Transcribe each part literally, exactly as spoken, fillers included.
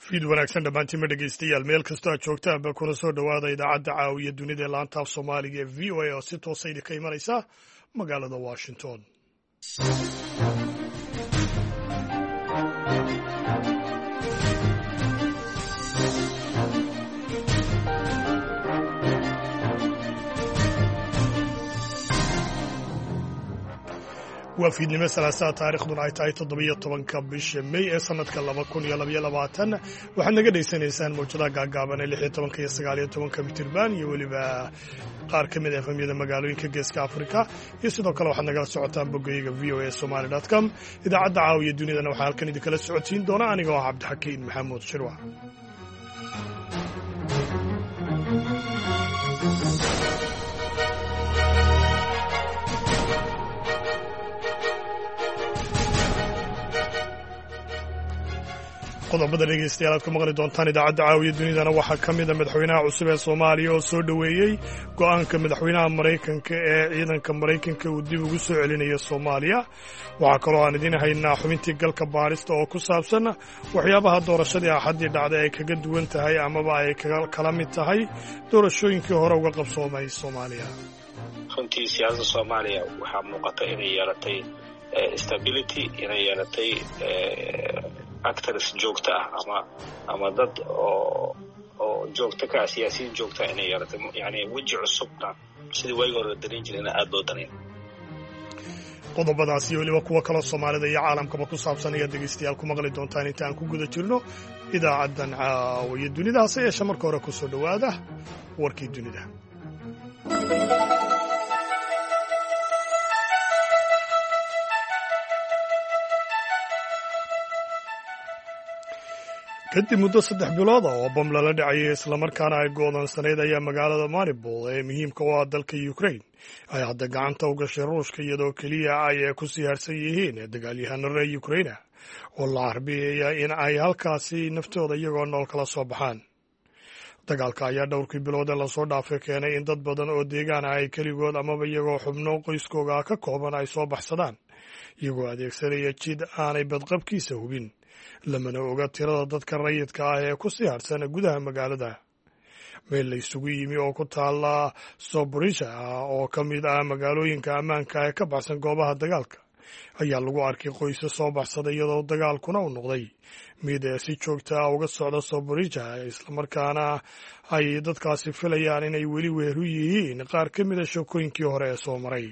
fiid wanaagsan dhammaantiinma dhegaystayaal meel kastoo aad joogtaanba kuna soo dhowaada idaacadda caawiya dunida ee laanta af soomaaliga ee v o a oo si toosa idinka imanaysa magaalada washington. waa fiidnimo salaasaa taariikhduna ay tahay toddobiyo tobanka bisha may ee sanadka laba kun iyo labaiyo labaatan waxaad naga dhaysanaysaan mawjadaha gaagaaban ee lix iyo tobanka iyo sagaal iyo tobanka mitirban iyo weliba qaar ka mid a efamyada magaalooyinka geeska afrika iyo sidoo kale waxaad nagala socotaan boggayaga v o a somaly dot com. idaacadda caawiya dunidana waxaa halkan idinkala socodsiin doona anigoo ah cabdixakiin maxamuud shirwac. qodobada dhegaystayaal aad ku maqli doontaan idaacadda caawiya dunidana waxaa ka mid a madaxweynaha cusub ee soomaaliya oo soo dhoweeyey go'aanka madaxweynaha maraykanka ee ciidanka maraykanka uu dib ugu soo celinayo soomaaliya. waxaa kaloo aan idiin haynaa xubintii galka baarista oo ku saabsan waxyaabaha doorashadii axaddii dhacday ay kaga duwan tahay amaba ay kala mid tahay doorashooyinkii hore uga qabsoomay soomaaliya. runtii siyaasadda soomaaliya waxaa muuqata inay yeelatay stability, inay yeelatay actors joogta ah ama ama dad oo oo joogta ka siyaasiyiin joogta inay yeelatay, yani weji cusubna sidii waagi hore darin jireen aad loo darin. qodobadaas iyo weliba kuwa kaloo soomaalida iyo caalamkaba ku saabsan ayaa dhegaystayaal ku maqli doontaan inta aan ku guda jirno idaacaddan caawiya dunida. hase yeeshe marka hore ku soo dhowaada warkii dunida. kadib muddo saddex bilooda oo bam lala dhacayay islamarkaana ay go'doonsanayd ayaa magaalada maribol ee muhiimka u ah dalka ukraine ay hadda gacanta u gashay ruushka iyadoo keliya ay ku sii harsan yihiin dagaalyahanno reer ukraina oo la carbiyaya in ay halkaasi naftooda iyagoo nool kala soo baxaan. dagaalka ayaa dhowrkii bilood ee lasoo dhaafay keenay in dad badan oo deegaana ay keligood amaba iyagoo xubno qoyskooga ka kooban ay soo baxsadaan iyagoo adeegsanaya jid aanay badqabkiisa hubin. lamana oga tirada dadka rayidka ah ee ku sii harsan gudaha magaalada. meel la isugu yimi oo ku taala soborisha oo ka mid ah magaalooyinka ammaanka ee ka baxsan goobaha dagaalka ayaa lagu arkay qoysa soo baxsaday iyadoo dagaalkuna u noqday mid si joogta ah uga socda soborisha, islamarkaana ay dadkaasi filayaan inay weli weeru yihiin qaar ka mid a sheekooyinkii hore ee soo maray.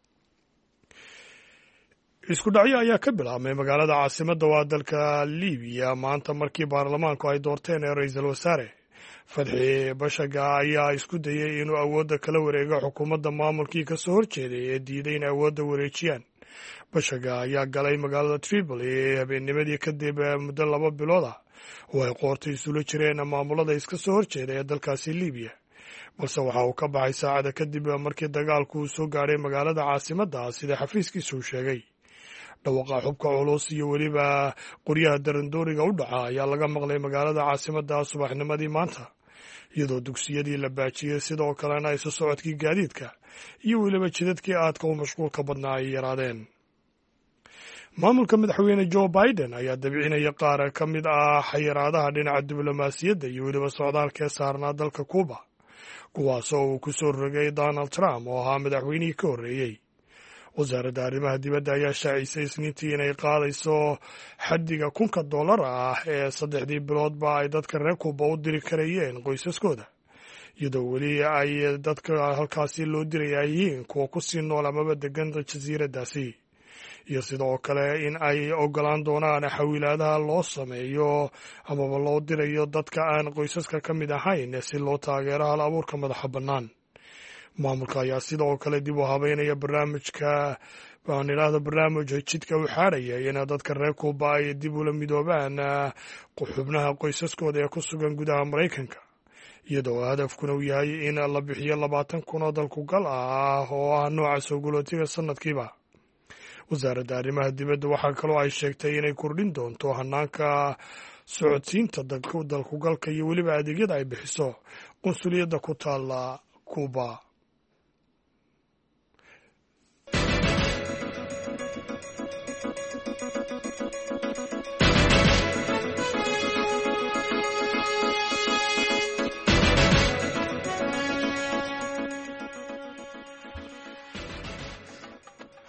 isku dhacyo ayaa ka bilaabmay magaalada caasimadda waa dalka libiya maanta markii baarlamaanku ay doorteen ee ra-iisul wasaare fadxi bashaga ayaa isku dayey inuu awoodda kala wareego xukuumadda maamulkii ka soo horjeeday ee diiday in awoodda wareejiyaan. bashaga ayaa galay magaalada tripoli habeennimadii kadib muddo laba bilood ah oo ay qoorta isula jireen maamulada iska soo horjeeda ee dalkaasi libiya, balse waxa uu ka baxay saacada kadib markii dagaalku uu soo gaadhay magaalada caasimadda sida xafiiskiisu sheegay. dhawaqa xubka culus iyo weliba qoryaha darandooriga u dhaca ayaa laga maqlay magaalada caasimadda subaxnimadii maanta, iyadoo dugsiyadii la baajiyey sidoo kalena isu socodkii gaadiidka iyo weliba jidadkii aadka u mashquulka badnaa ay yaraadeen. maamulka madaxweyne joe biden ayaa dabcinaya qaar ka mid ah xayiraadaha dhinaca diblomaasiyadda iyo weliba socdaalka ee saarnaa dalka kuuba, kuwaasoo uu ku soo rogay donald trump oo ahaa madaxweynihii ka horreeyey. wasaaradda arrimaha dibadda ayaa shaacisay isniintii inay qaadayso xaddiga kunka dollar ah ee saddexdii biloodba ay dadka reer kuuba u diri karayeen qoysaskooda, iyadoo weli ay dadka halkaasi loo diraya yihiin kuwa ku sii nool amaba degan jasiiraddaasi, iyo sidoo kale in ay ogolaan doonaan xawilaadaha loo sameeyo amaba loo dirayo dadka aan qoysaska ka mid ahayn si loo taageero hal abuurka madaxa bannaan. maamulka ayaa sidoo kale dib u habeynaya barnaamijka aan idhaahdo barnaamij jidka u xaadhaya in dadka reer kuuba ay dib ula midoobaan xubnaha qoysaskooda ee ku sugan gudaha maraykanka, iyadoo hadafkuna uu yahay in la bixiyo labaatan kun oo dalkugal ah oo ah nooca soo gulootiga sanadkiiba. wasaaradda arrimaha dibadda waxaa kaloo ay sheegtay inay kordhin doonto hanaanka socodsiinta dalkugalka iyo weliba adeegyada ay bixiso qunsuliyadda ku taala kuuba.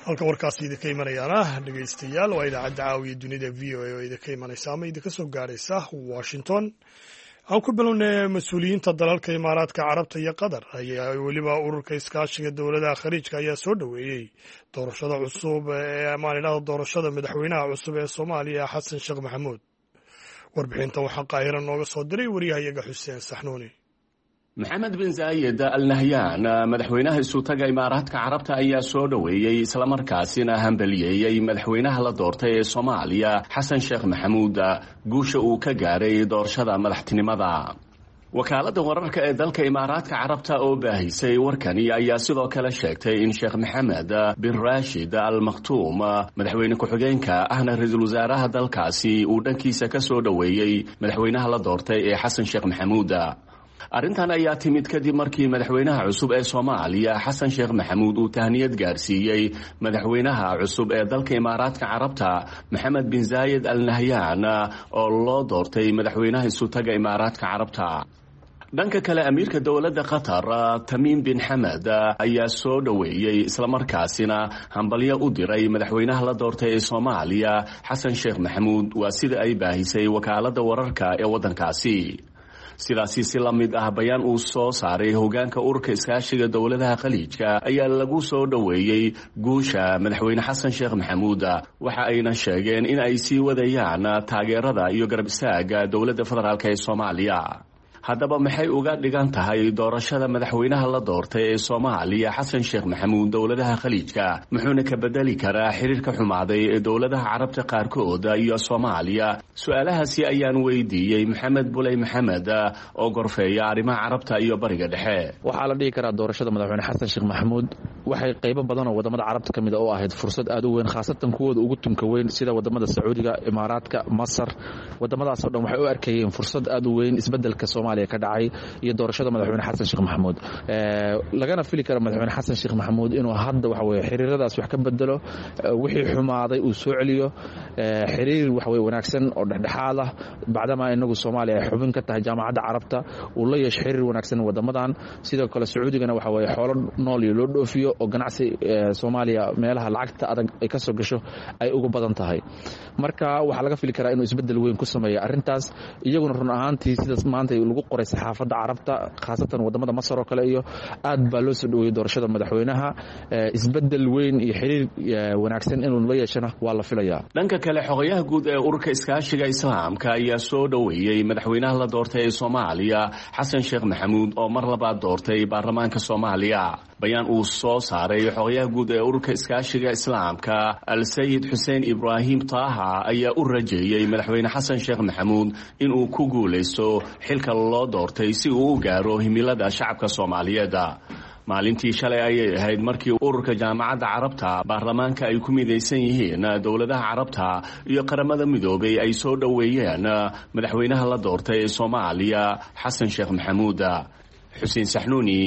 halka warkaasi idinka imanayaana dhegaystayaal waa idaacadda caawiya dunida v o a oo idinka imanaysa ama idinka soo gaaraysa washington. aan ku bilownay mas-uuliyiinta dalalka imaaraadka carabta iyo qatar ayaa weliba ururka iskaashiga dowladaha khaliijka ayaa soo dhoweeyey doorashada cusub ee maalinada doorashada madaxweynaha cusub ee soomaaliya xasan sheekh maxamuud. warbixintan waxaa qaahira nooga soo diray wariyahayaga xuseen saxnuuni. maxamed bin zaayed al nahyan madaxweynaha isutaga imaaraadka carabta ayaa soo dhoweeyey islamarkaasina hambaliyeeyey madaxweynaha la doortay ee soomaaliya xasan sheekh maxamuud guusha uu ka gaaray doorashada madaxtinimada. wakaaladda wararka ee dalka imaaraadka carabta oo baahisay warkani ayaa sidoo kale sheegtay in sheekh maxamed bin raashid al makhtuum madaxweyne ku-xigeenka ahna ra-iisul wasaaraha dalkaasi uu dhankiisa ka soo dhoweeyey madaxweynaha la doortay ee xasan sheekh maxamuud. arrintan ayaa timid kadib markii madaxweynaha cusub ee soomaaliya xasan sheekh maxamuud uu tahniyad gaarsiiyey madaxweynaha cusub ee dalka imaaraadka carabta maxamed bin zaayed al nahyan oo loo doortay madaxweynaha isutaga imaaraadka carabta. dhanka kale amiirka dowladda qatar tamiim bin xamed ayaa soo dhoweeyey islamarkaasina hambalyo u diray madaxweynaha la doortay ee soomaaliya xasan sheekh maxamuud waa sida ay baahisay wakaaladda wararka ee waddankaasi. sidaasi si la mid ah bayaan uu soo saaray hogaanka ururka iskaashiga dowladaha khaliijka ayaa lagu soo dhoweeyey guusha madaxweyne xasan sheekh maxamuud waxa ayna sheegeen in ay sii wadayaan taageerada iyo garab istaaga dowladda federaalk ee soomaaliya. haddaba maxay uga dhigan tahay doorashada madaxweynaha la doortay ee soomaaliya xasan sheekh maxamuud dowladaha khaliijka muxuuna ka bedeli karaa xiriirka xumaaday ee dowladaha carabta qaarkood iyo soomaaliya? su-aalahaasi ayaan weydiiyey maxamed buley maxamed oo gorfeeya arrimaha carabta iyo bariga dhexe. waxaa la dhihi karaa doorashada madaxweyne xasan sheekh maxamuud waxay qaybo badan oo wadamada carabta ka mid a u ahayd fursad aad u weyn, khaasatan kuwooda ugu tunka weyn sida wadamada sacuudiga, imaaraadka, masar. wadamadaasoo dhan waxay u arkayeen fursad aad u weyn isbedelka soomaaliya ka dhacay iyo doorashada madaxweyne xasan sheekh maxamuud. lagana fili karo madaxweyne xasan sheekh maxamuud inuu hadda waxa weye xiriiradaas wax ka bedelo, wixii xumaaday uu soo celiyo, xiriir waxa weye wanaagsan oo dhexdhexaad ah bacdama inagu soomaaliya ay xubin ka tahay jaamacadda carabta uu la yeesho xiriir wanaagsan wadamadan. sidoo kale sacuudigana waxa weye xoolo nool iyo loo dhoofiyo oo ganacsi soomaaliya meelaha lacagta adag ay ka soo gasho ay ugu badan tahay. marka waxaa laga fili karaa inuu isbedel weyn ku sameeyo arrintaas. iyaguna run ahaantii sidaas maanta lagu qoray saxaafadda carabta khaasatan wadamada masar oo kale iyo aad baa loo soo dhoweeyey doorashada madaxweynaha. isbedel weyn iyo xiriir wanaagsan inuu la yeeshana waa la filayaa. dhanka kale xogayaha guud ee ururka iskaashiga islaamka ayaa soo dhoweeyey madaxweynaha la doortay ee soomaaliya xasan sheekh maxamuud oo mar labaad doortay baarlamaanka soomaaliya. bayaan uu soo saaray xogayaha guud ee ururka iskaashiga islaamka al-sayid xuseen ibraahim taaha ayaa u rajeeyey madaxweyne xasan sheekh maxamuud inuu ku guulaysto xilka loo doortay si uu u gaaro himilada shacabka soomaaliyeed. maalintii shalay ayay ahayd markii ururka jaamacadda carabta baarlamaanka ay ku midaysan yihiin dowladaha carabta iyo qaramada midoobay ay soo dhoweeyeen madaxweynaha la doortay ee soomaaliya xasan sheekh maxamuud. xuseen saxnuuni,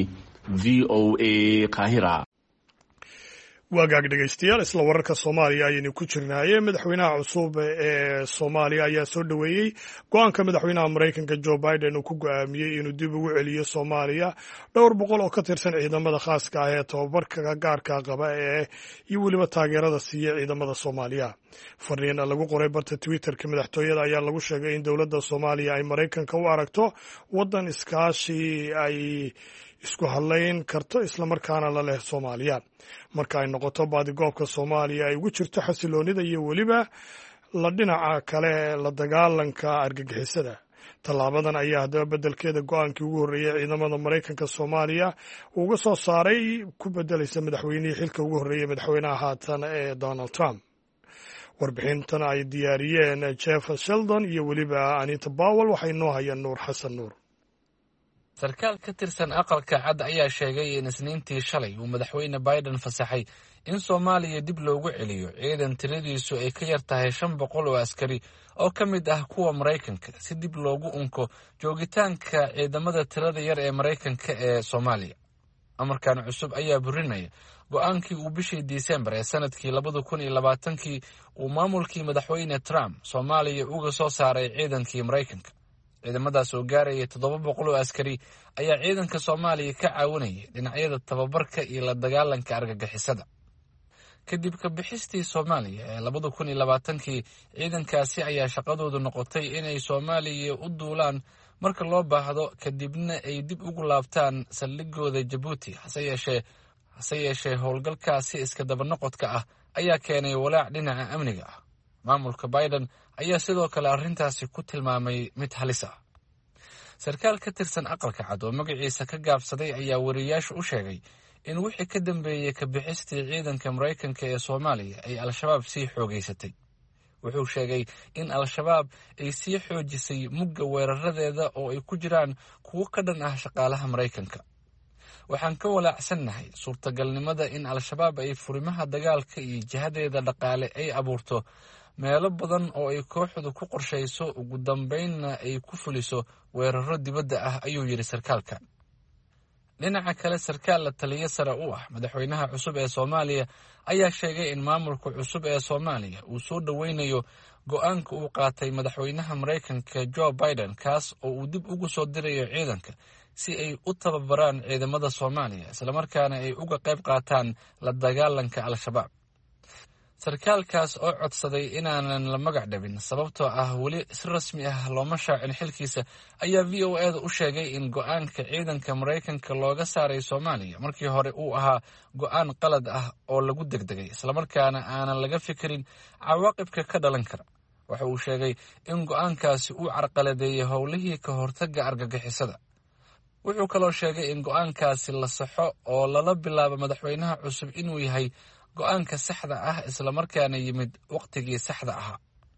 v o a Qaahira. waagaag dhegaystayaal isla wararka soomaaliya ayaynu ku jirnaaye madaxweynaha cusub ee soomaaliya ayaa soo dhoweeyey go-aanka madaxweynaha maraykanka joe biden uu ku go-aamiyey inuu dib ugu celiyo soomaaliya dhowr boqol oo ka tirsan ciidamada khaaska ah ee tababarka gaarka qaba ee iyo weliba taageerada siiya ciidamada soomaaliya. fariin lagu qoray barta twitterka madaxtooyada ayaa lagu sheegay in dowladda soomaaliya ay maraykanka u aragto waddan iskaashi ay isku hadlayn karto islamarkaana la leh soomaaliya marka ay noqoto baadigoobka soomaaliya ay ugu jirto xasiloonida iyo weliba la dhinaca kale la dagaalanka argagixisada. tallaabadan ayaa haddaba beddelkeeda go-aankii ugu horreeyey ciidamada maraykanka soomaaliya uga soo saaray ku beddelaysa madaxweynihii xilka ugu horreeyey madaxweynaha haatan ee donald trump. warbixintan ay diyaariyeen jeff sheldon iyo weliba anita bowel waxay noo hayaan nuur xasan nuur. sarkaal ka tirsan aqalka cad ayaa sheegay in isniintii shalay uu madaxweyne biden fasaxay in soomaaliya dib loogu celiyo ciidan tiradiisu ay ka yar tahay shan boqol oo askari oo ka mid ah kuwa maraykanka si dib loogu unko joogitaanka ciidamada tirada yar ee maraykanka ee soomaaliya. amarkan cusub ayaa burinaya go-aankii uu bishii disembar ee sanadkii labada kun iyo labaatankii uu maamulkii madaxweyne trump soomaaliya uga soo saaray ciidankii maraykanka. ciidamadaas oo gaaraya toddoba boqol oo askari ayaa ciidanka soomaaliya ka caawinayay dhinacyada tababarka iyo la dagaalanka argagixisada. kadib ka bixistii soomaaliya ee labada kun iyo labaatankii ciidankaasi ayaa shaqadoodu noqotay inay soomaaliya u duulaan marka loo baahdo kadibna ay dib ugu laabtaan saldhigooda jabuuti hase yeeshee hase yeeshee howlgalkaasi iska dabanoqodka ah ayaa keenay walaac dhinaca amniga ah. maamulka Biden ayaa sidoo kale arrintaasi ku tilmaamay mid halis ah. sarkaal ka tirsan aqalka cad oo magaciisa ka gaabsaday ayaa wariyaasha u sheegay in wixii ka dambeeyey ka bixistii ciidanka Maraykanka ee Soomaaliya ay al-shabaab sii xoogeysatay. wuxuu sheegay in al-shabaab ay sii xoojisay mugga weeraradeeda oo ay ku jiraan kuwo ka dhan ah shaqaalaha Maraykanka. waxaan ka walaacsannahay suurtagalnimada in al-shabaab ay furimaha dagaalka iyo jihadeeda dhaqaale ay abuurto meelo badan oo ay kooxdu ku qorshayso ugu dambeynna ay ku fuliso weeraro dibadda ah ayuu yidhi sarkaalka. dhinaca kale sarkaal la taliye sare u ah madaxweynaha cusub ee Soomaaliya ayaa sheegay in maamulka cusub ee Soomaaliya uu soo dhaweynayo go'aanka uu qaatay madaxweynaha Maraykanka Joe Biden kaas oo uu dib ugu soo dirayo ciidanka si ay u tababaraan ciidamada Soomaaliya isla markaana ay uga qayb qaataan la dagaalanka al-shabaab. sarkaalkaas oo codsaday inaanan la magac dhabin sababtoo ah weli si rasmi ah looma shaacin xilkiisa ayaa V O A da u sheegay in go'aanka ciidanka Maraykanka looga saaray Soomaaliya markii hore uu ahaa go'aan qalad ah oo lagu degdegay isla markaana aanan laga fikirin cawaaqibka ka dhalan kara. waxa uu sheegay in go'aankaasi uu carqaladeeyay howlihii ka hortagga argagixisada. wuxuu kaloo sheegay in go'aankaasi la saxo oo lala bilaabo madaxweynaha cusub inuu yahay go'aanka saxda ah isla markaana yimid waqtigii saxda ahaa.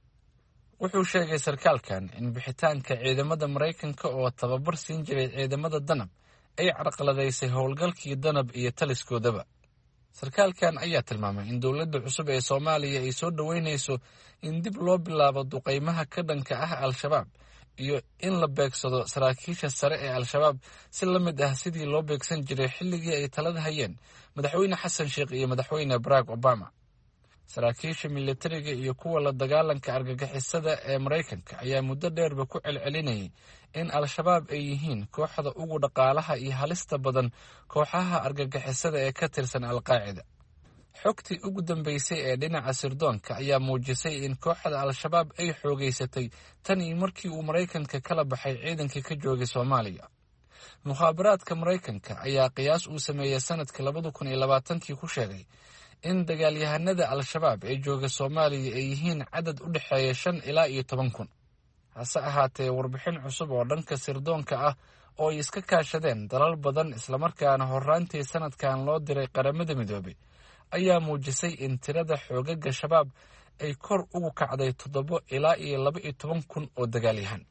wuxuu sheegay sarkaalkan in bixitaanka ciidamada Maraykanka oo tababar siin jiray ciidamada danab ay carqaladaysay howlgalkii danab iyo taliskoodaba. sarkaalkan ayaa tilmaamay in dowladda cusub ee Soomaaliya ay soo dhaweynayso in dib loo bilaabo duqeymaha ka dhanka ah al-shabaab iyo in la beegsado saraakiisha sare ee al-shabaab si la mid ah sidii loo beegsan jiray xilligii ay talada hayeen madaxweyne xasan sheekh iyo madaxweyne Barack Obama. saraakiisha militariga iyo kuwa la dagaalanka argagixisada ee Maraykanka ayaa muddo dheerba ku celcelinayay in al-shabaab ay yihiin kooxda ugu dhaqaalaha iyo halista badan kooxaha argagixisada ee ka tirsan al-Qaacida. xogtii ugu dambeysay ee dhinaca sirdoonka ayaa muujisay in kooxda al-shabaab ay xoogeysatay tan iyo markii uu Maraykanka kala baxay ciidankii ka joogay Soomaaliya. mukhaabaraadka Maraykanka ayaa qiyaas uu sameeyay sanadkii labada kun iyo labaatankii ku sheegay in dagaalyahanada al-shabaab ee jooga Soomaaliya ay yihiin cadad u dhexeeya shan ilaa iyo toban kun. hase ahaatee warbixin cusub oo dhanka sirdoonka ah oo ay iska kaashadeen dalal badan islamarkaana horraantii sanadkan loo diray qaramada midoobay ayaa muujisay in tirada xoogaga shabaab ay kor ugu kacday toddobo ilaa iyo laba iyo toban kun oo dagaalyahan.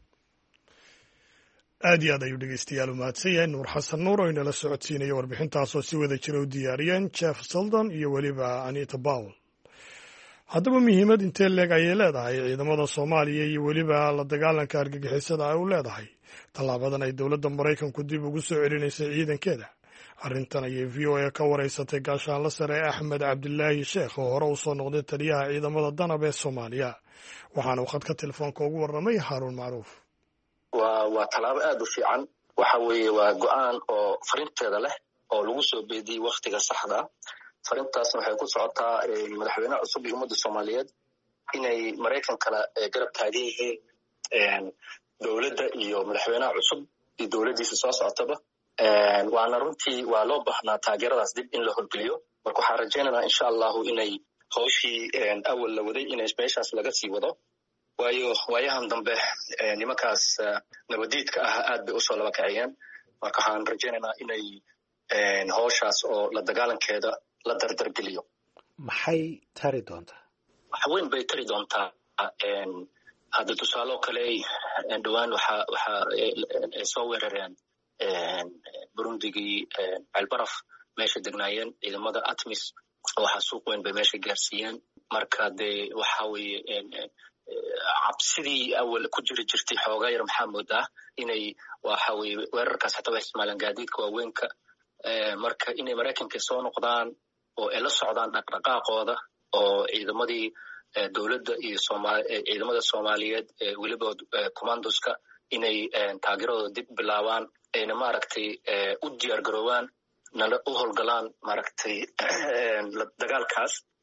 aad iyo aad ayuu dhegeystayaal u mahadsan yahay nuur xasan nuur oo inala socodsiinaya warbixintaasoo si wada jira u diyaariyeen jeff seldon iyo weliba anita powell. haddaba muhiimad intee leeg ayay leedahay ciidamada Soomaaliya iyo weliba la dagaalanka argagixisada ay u leedahay tallaabadan ay dowladda Maraykanku dib ugu soo celinaysay ciidankeeda? arrintan ayay V O A ka wareysatay gaashaanle sare Axmed Cabdilaahi Sheekh oo hore u soo noqday taliyaha ciidamada danab ee Soomaaliya, waxaana uu khadka telefoonka ugu warramay Haaruun Macruuf. waa waa tallaabo aad u fiican. waxa weeye waa go'aan oo farinteeda leh oo lagu soo beediyey waqtiga saxda ah. farintaasna waxay ku socotaa madaxweynaha cusub iyo ummadda Soomaaliyeed inay Maraykankana garab taagan yihiin dowladda iyo madaxweynaha cusub iyo dowladdiisa soo socotaba. waana runtii waa loo baahnaa taageeradaas dib in la horgeliyo. marka waxaan rajaynaynaa insha allahu inay hawshii awal la waday inay meeshaas laga sii wado, waayo waayahan dambe nimankaas nabadiidka ah aad bay usoo laba kaciyeen. marka waxaan rajaynaynaa inay hawshaas oo la dagaalankeeda la dardargeliyo. maxay tari doontaa? wax weyn bay tari doontaa. hadda tusaale oo kale dhowaan waxa waxa ay soo weerareen burundigii ceelbaraf meesha degnaayeen ciidamada atmis waxa suuq weyn bay meesha gaarsiiyeen. marka dee waxa weeye cabsidii awal ku jiri jirtay xoogaa yar maxaa moodaa inay waxa weeye weerarkaas xataa way isticmaalaan gaadiidka waaweynka. marka inay Maraykanka soo noqdaan oo ay la socdaan dhaqdhaqaaqooda oo ciidamadii dowladda iyo ciidamada Soomaaliyeed weliba commandoska inay taageeradooda dib bilaabaan ayna maaragtay u diyaar garoobaan nala u howlgalaan maaragtay dagaalkaas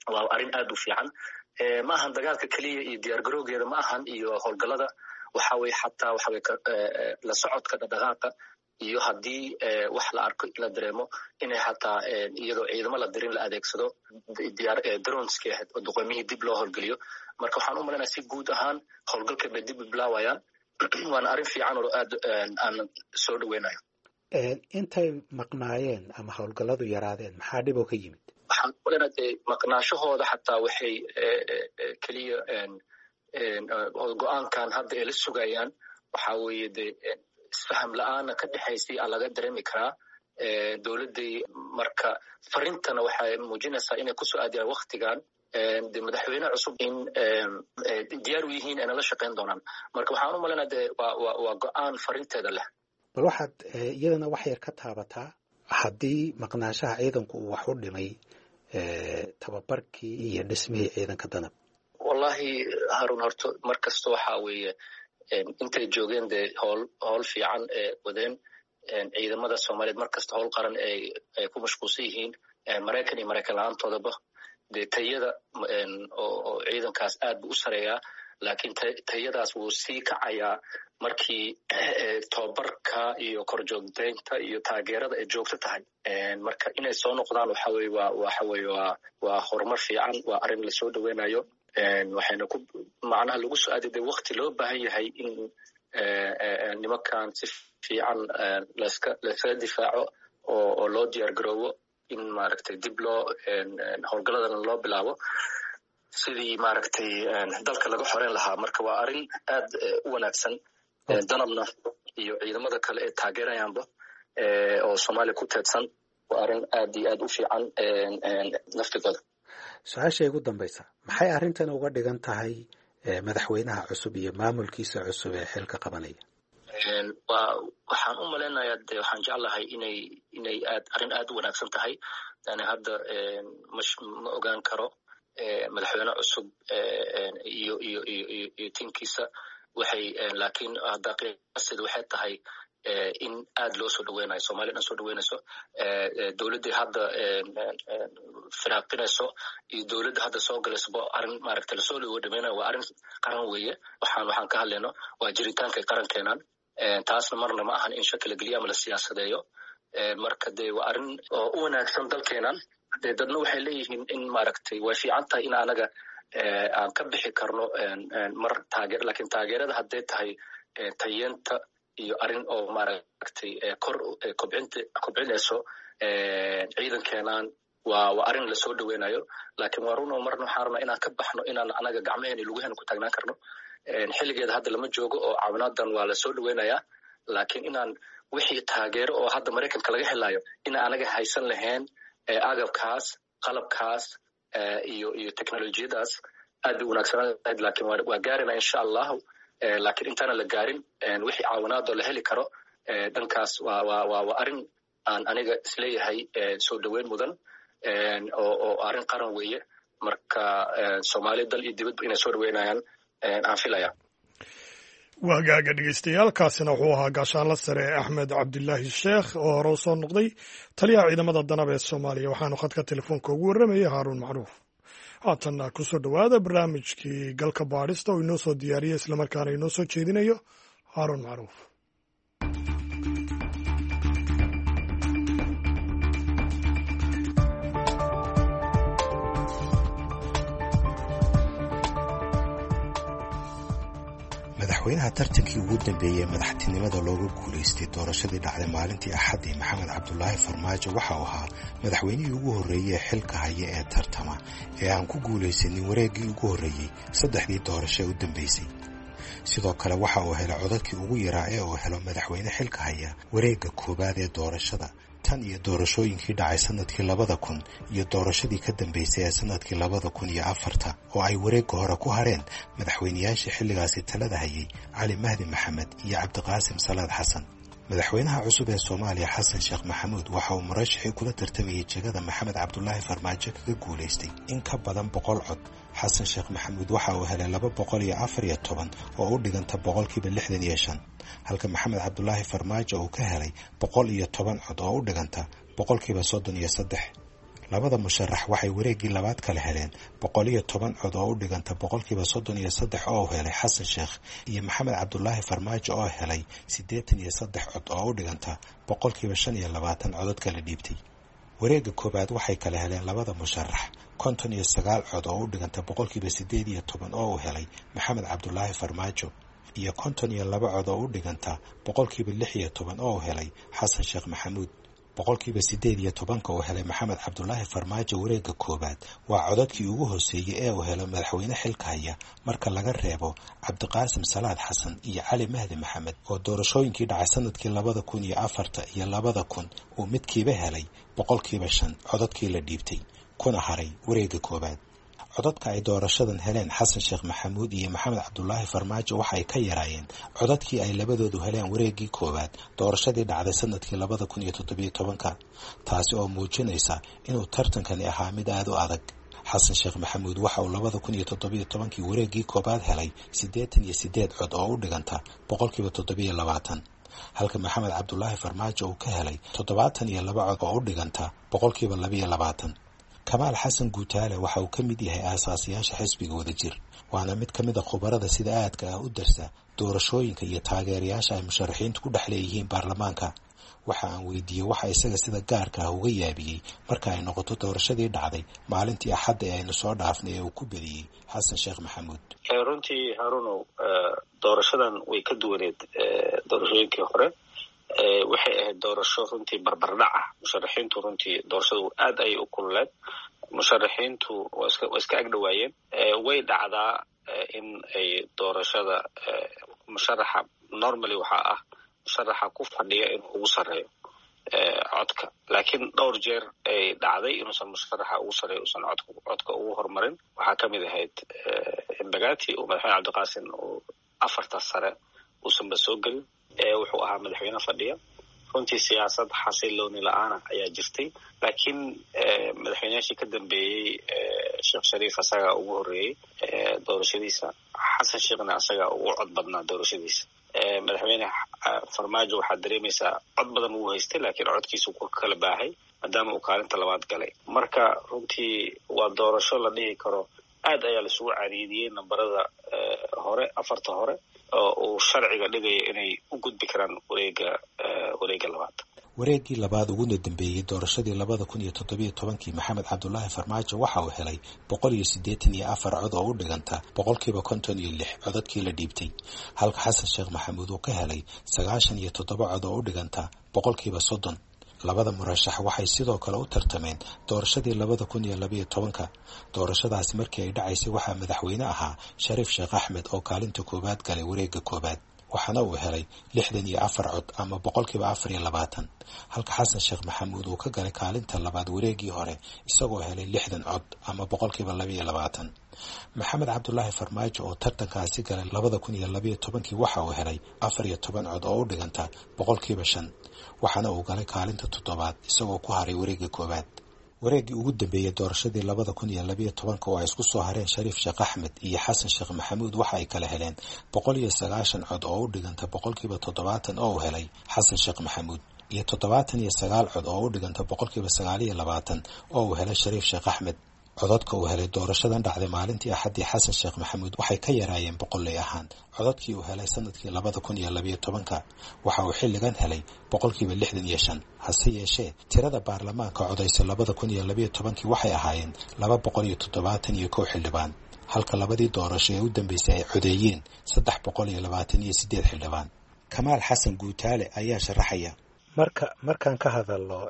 waa arrin aad u fiican ma ahan dagaalka keliya iyo diyaar garowgeeda ma ahan iyo howlgallada waxa weye xataa waxa weye la socodka dhaqdhaqaaqa iyo haddii wax la arko la dareemo inay xataa iyadoo ciidamo la dirin la adeegsado diyaar droneski ahayd oo duqoymihii dib loo howlgeliyo marka waxaan u malaynayaa si guud ahaan howlgalka bay dib u bilaawayaan waana arrin fiican oo aad aan soo dhaweynayo intay maqnaayeen ama howlgalladu yaraadeen maxaa dhib oo ka yimid waxaan u malaynayaa dee maqnaashahooda xataa waxay keliya go-aankan hadda ay la sugayaan waxa weeye dee isfaham la-aana ka dhexaysay aa laga dareemi karaa dowladday marka farintana waxay muujinaysaa inay kusoo aadiyaan waktigan de madaxweyne cusub in diyaar u yihiin ayna la shaqayn doonaan marka waxaan u malaynaa de waa go-aan farinteeda leh bal waxaad iyadana wax yar ka taabataa haddii maqnaashaha ciidanku uu wax u dhimay tababarkii iyo dhismihii ciidanka danab wallahi harun horto mar kasta waxa weeye intay joogeen dee howl howl fiican ee wadeen ciidamada soomaaliyeed mar kasta howl qaran ay ay ku mashquulsan yihiin maraykan iyo maraykan la-aantoodaba dee tayada oo ciidankaas aad buu u sareeyaa laakiin tayadaas wuu sii kacayaa markii tababarka iyo korjoogteynta iyo taageerada ay joogto tahay marka inay soo noqdaan waxa weye waa waxa weye waa waa horumar fiican waa arrin lasoo dhaweynayo waxayna ku macnaha lagu soo aadiday wakti loo baahan yahay in nimankan si fiican laska laskaga difaaco oo oo loo diyaar garoobo in maaragtay dib loo howlgaladana loo bilaabo sidii maaragtay dalka laga xoreyn lahaa marka waa arrin aad u wanaagsan danabna iyo ciidamada kale ee taageerayaanba oo soomaaliya ku teedsan waa arrin aad iyo aad u fiican naftigooda su-aasha ugu dambaysa maxay arrintan uga dhigan tahay madaxweynaha cusub iyo maamulkiisa cusub ee xilka qabanaya waa waxaan u malaynayaa de waxaan jeclahay inay inay aad arrin aad u wanaagsan tahay yani hadda mash ma ogaan karo madaxweyne cusub iyo iyo iyo iyo tiimkiisa waxay laakiin hadda qiyaasteedu waxay tahay in aad loo soo dhaweynayo soomaliya dhan soo dhaweynayso dowladdii hadda firaaqinayso iyo dowladda hadda soo galaysoba arrin maaragta lasoo dhawo dhamaynayo waa arrin qaran weeye waxaan waxaan ka hadlayno waa jiritaankay qaran keenaan taasna marna ma ahan in shaki la geliyo ama la siyaasadeeyo marka dee waa arrin oo u wanaagsan dalkeenan dee dadna waxay leeyihiin in maaragtay way fiican tahay in anaga aan ka bixi karno mar taageer lakiin taageerada hadday tahay tayeenta iyo arrin oo maaragtay kor kobcinta kobcinayso ciidankeenan waa waa arrin lasoo dhaweynayo laakiin waa run oo marna waxaan rabnaa inaan ka baxno inaan anaga gacmaheena lugaheena ku taagnaan karno xilligeeda hadda lama joogo oo caawinaadan waa lasoo dhaweynayaa laakiin inaan wixii taageero oo hadda maraykanka laga helayo inaan anaga haysan lahayn agabkaas qalabkaas iyo iyo technolojiyadaas aad bay wanaagsanaayd laakiin waa gaarina insha allahu laakiin intaana la gaarin wixii caawinaadoo la heli karo dhankaas waa waa waa waa arrin aan aniga isleeyahay soo dhaweyn mudan oo oo arrin qaran weeye marka soomaaliya dal iyo dibadba inay soo dhaweynayaan aan filaya waagaaga dhegeystayaaalkaasina wuxuu ahaa gaashaanla sare axmed cabdilaahi sheekh oo hore u soo noqday taliyaha ciidamada danab ee soomaaliya waxaanu khadka telefoonka ugu warramayay haaruun macruuf haatanna kusoo dhowaada barnaamijkii galka baadhista oo inoo soo diyaariya islamarkaana inoo soo jeedinayo haaruun macruuf madaxweynaha tartankii ugu dambeeyey madaxtinimada looga guulaystay doorashadii dhacday maalintii axaddii maxamed cabdulaahi farmaajo waxa uu ahaa madaxweynihii ugu horreeyey ee xilka haya ee tartama ee aan ku guulaysanin wareeggii ugu horreeyey saddexdii doorasho ee u dambaysay sidoo kale waxa uu helay codadkii ugu yaraa ee uu helo madaxweyne xilka haya wareegga koowaad ee doorashada tan iyo doorashooyinkii dhacay sanadkii labada kun iyo doorashadii ka dambaysay ee sanadkii labada kun iyo afarta oo ay wareegga hore ku hareen madaxweynayaashii xilligaasi talada hayay cali mahdi maxamed iyo cabdiqaasim salaad xasan madaxweynaha cusub ee soomaaliya xasan sheekh maxamuud waxa uu murashaxii kula tartamayay jegada maxamed cabdulaahi farmaajo kaga guulaystay in ka badan boqol cod xasan sheekh maxamuud waxa uu helay laba boqol iyo afar iyo toban oo u dhiganta boqolkiiba lixdan iyo shan halka maxamed cabdulaahi farmaajo uu ka helay boqol iyo toban cod oo u dhiganta boqolkiiba soddon iyo saddex labada musharax waxay wareeggii labaad kale heleen boqol iyo toban cod oo u dhiganta boqolkiiba soddon iyo saddex oo helay xasan sheekh iyo maxamed cabdulaahi farmaajo oo helay siddeetan iyo saddex cod oo u dhiganta boqolkiiba shan iyo labaatan codod kala dhiibtay. wareegga koowaad waxay kala heleen labada musharax konton iyo sagaal cod oo u dhiganta boqolkiiba siddeed iyo toban oo u helay maxamed cabdulaahi farmaajo iyo konton iyo laba cod oo u dhiganta boqolkiiba lix iyo toban oo u helay xasan sheekh maxamuud. boqolkiiba siddeed iyo tobanka uu helay maxamed cabdulaahi farmaajo wareegga koowaad waa codadkii ugu hooseeyey ee uu helo madaxweyne xilka haya marka laga reebo cabdiqaasim salaad xasan iyo cali mahdi maxamed oo doorashooyinkii dhacay sanadkii labada kun iyo afarta iyo labada kun uu midkiiba helay boqolkiiba shan codadkii la dhiibtay kuna haray wareegga koowaad. codadka ay doorashadan heleen xasan sheekh maxamuud iyo maxamed cabdulaahi farmaajo waxay ka yaraayeen codadkii ay labadoodu heleen wareeggii koowaad doorashadii dhacday sanadkii labada kun iyo toddobiyo tobanka, taasi oo muujinaysa inuu tartankani ahaa mid aad u adag. xasan sheekh maxamuud waxa uu labada kun iyo toddobiyo tobankii wareeggii koowaad helay siddeetan iyo siddeed cod oo u dhiganta boqolkiiba toddobiyo labaatan, halka maxamed cabdulaahi farmaajo uu ka helay toddobaatan iyo laba cod oo u dhiganta boqolkiiba labiyo labaatan. kamaal xasan guutaale waxa uu ka mid yahay aasaasiyaasha xisbiga wadajir, waana mid ka mid a khubarada sida aadka ah u darsa doorashooyinka iyo taageerayaasha ay musharaxiintu ku dhex leeyihiin baarlamaanka. waxa aan weydiiyey waxa isaga sida gaarka ah uga yaabiyey marka ay noqoto doorashadii dhacday maalintii axadda ee aynu soo dhaafnay ee uu ku bediyey xasan sheekh maxamuud. runtii harunow doorashadan way ka duwaneed doorashooyinkii hore. waxay ahayd doorasho runtii barbardhac ah. musharaxiintu runtii doorashadu aad ayay u kululeed. musharaxiintu waa iska waa iska agdhawaayeen. way dhacdaa in ay doorashada musharaxa normally waxaa ah musharaxa ku fadhiya inuu ugu sarreeyo codka, laakiin dhowr jeer ay dhacday inuusan musharaxa ugu sarreeyo uusan codka codka ugu horumarin. waxaa ka mid ahayd embagati oo madaxweyne cabdiqaasim oo afarta sare uusanba soo gelin. wuxuu ahaa madaxweyne fadhiya. runtii siyaasad xasilooni la-aana ayaa jirtay, laakiin madaxweyneyaashii ka dambeeyey sheekh shariif asagaa ugu horreeyey doorashadiisa. xasan sheekhna asagaa ugu cod badnaa doorashadiisa. madaxweyne farmaajo waxaad dareemaysaa cod badan wuu haystay, laakiin codkiisu ku kala baahay maadaama uu kaalinta labaad galay. marka runtii waa doorasho la dhihi karo aad ayaa laisugu cariidiyey nambarada hore afarta hore oo uu sharciga dhigaya inay u gudbi karaan wareega wareega labaad. wareeggii labaad uguna dambeeyey doorashadii labada kun iyo toddobiyo tobankii maxamed cabdulaahi farmaajo waxa uu helay boqol iyo siddeetan iyo afar cod oo u dhiganta boqolkiiba konton iyo lix codadkii la dhiibtay, halka xasan sheekh maxamuud uu ka helay sagaashan iyo toddoba cod oo u dhiganta boqolkiiba soddon. labada murashax waxay sidoo kale u tartameen doorashadii labada kun iyo labiyo tobanka. doorashadaasi markii ay dhacaysay waxaa madaxweyne ahaa shariif sheekh axmed oo kaalinta koowaad galay wareegga koowaad, waxaana uu helay lixdan iyo afar cod ama boqolkiiba afar iyo labaatan, halka xasan sheekh maxamuud uu ka galay kaalinta labaad wareeggii hore isagoo helay lixdan cod ama boqolkiiba labiyo labaatan. maxamed cabdulaahi farmaajo oo tartankaasi galay labada kun iyo labiyo tobankii waxa uu helay afar iyo toban cod oo u dhiganta boqolkiiba shan, waxaana uu galay kaalinta toddobaad isagoo ku haray wareegga koowaad. wareeggii ugu dambeeyey doorashadii labada kun iyo labiyo tobanka oo ay isku soo hareen shariif sheekh axmed iyo xasan sheekh maxamuud waxa ay kala heleen boqol iyo sagaashan cod oo u dhiganta boqolkiiba toddobaatan oo uu helay xasan sheekh maxamuud iyo toddobaatan iyo sagaal cod oo u dhiganta boqolkiiba sagaal iyo labaatan oo uu helay shariif sheekh axmed. codadka uu helay doorashadan dhacday maalintii axaddii xasan sheekh maxamuud waxay ka yaraayeen boqolley ahaan codadkii uu helay sanadkii labada kun iyo labiyo tobanka. waxa uu xilligan helay boqolkiiba lixdan iyo shan. hase yeeshee tirada baarlamaanka codaysa labada kun iyo labiyo tobankii waxay ahaayeen laba boqol iyo toddobaatan iyo kow xildhibaan, halka labadii doorasho ee u dambeysay ay codeeyeen saddex boqol iyo labaatan iyo siddeed xildhibaan. kamaal xasan guutaale ayaa sharaxaya. marka markaan ka hadalno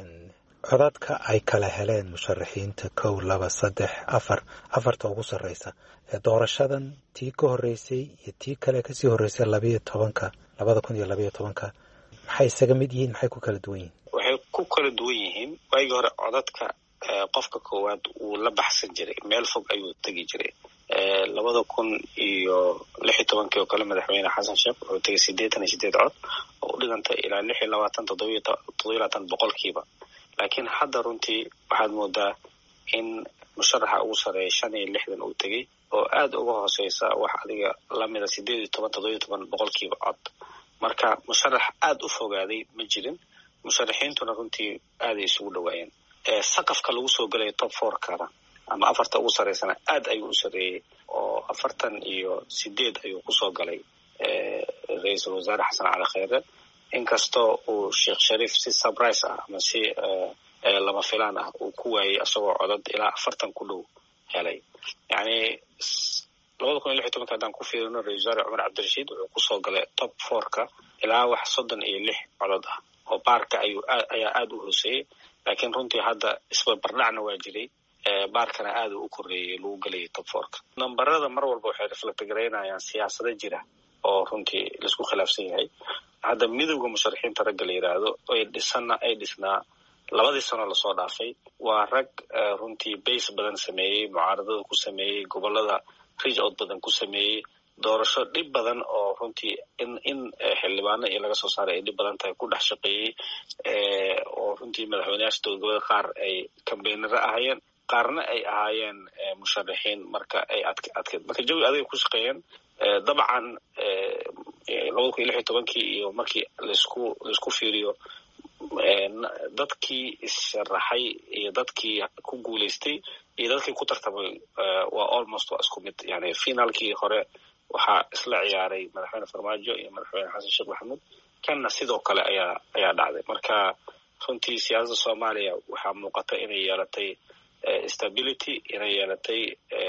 codadka ay kala heleen musharaxiinta kow laba saddex afar afarta ugu sarreysa ee doorashadan tii ka horreysay iyo tii kale kasii horreysay labiyo tobanka labada kun iyo labiyo tobanka maxay isaga mid yihiin, maxay ku kala duwan yihiin? waxay ku kala duwan yihiin waagii hore codadka qofka koowaad wuu la baxsan jiray, meel fog ayuu tegi jiray. labada kun iyo lix iyo tobankii oo kale madaxweyne xasan sheekh wuxuu tegay siddeetan iyo siddeed cod oo u dhigantay ilaa lix iyo labaatan toddobiyo toddobiyo labaatan boqolkiiba. laakiin hadda runtii waxaad moodaa in musharaxa ugu sarreeya shan iyo lixdan uu tegey oo aad uga hooseysa wax adiga lamida siddeed iyo toban toddobiyo toban boqolkiiba cod. marka musharax aad u fogaaday ma jirin. musharaxiintuna runtii aaday isugu dhawaayeen. saqafka lagu soo galay top four-kana ama afarta ugu sareysana aad ayuu u sareeyey oo afartan iyo sideed ayuu kusoo galay ra-iisul wasaare xasan cali kheyre inkastoo uu sheekh shariif si surprise ah ama si lama filaan ah uu ku waayey asagoo codad ilaa afartan ku dhow helay yani labada kun iyo lix iyo tobanka haddaan ku fiirino ra-isul wasaare cumar cabdirashiid wuxuu kusoo galay top four-ka ilaa wax soddon iyo lix codod ah oo baarka ayuu ayaa aada u hooseeyey laakiin runtii hadda isbarbardhacna waa jiray baarkana aada u koreeyey lagu gelayay top four-ka nambarada mar walba waxay reflect garaynayaan siyaasado jira oo runtii laisku khilaafsan yahay hadda midowda musharaxiinta ragga la yidhaahdo ay dhisana ay dhisnaa labadii sano lasoo dhaafay waa rag runtii base badan sameeyey mucaaradada ku sameeyey gobolada reach out badan ku sameeyey doorasho dhib badan oo runtii in in xildhibaano iyo laga soo saaray ay dhib badan tahay ku dhex shaqeeyey oo runtii madaxweyneyaasha dowladgoboleed qaar ay kambeynaro ahaayeen qaarna ay ahaayeen musharaxiin marka ay adk adkeed marka jawi adag ku shaqeeyeen dabcan labada kun iyo lix iyo tobankii iyo markii laisku laisku fiiriyo dadkii issharaxay iyo dadkii ku guulaystay iyo dadkii ku tartamay waa almost waa isku mid yani finaalkii hore waxaa isla ciyaaray madaxweyne farmaajo iyo madaxweyne xasan sheekh maxamuud kanna sidoo kale ayaa ayaa dhacday marka runtii siyaasadda soomaaliya waxaa muuqata inay yeelatay stability inay yeelatay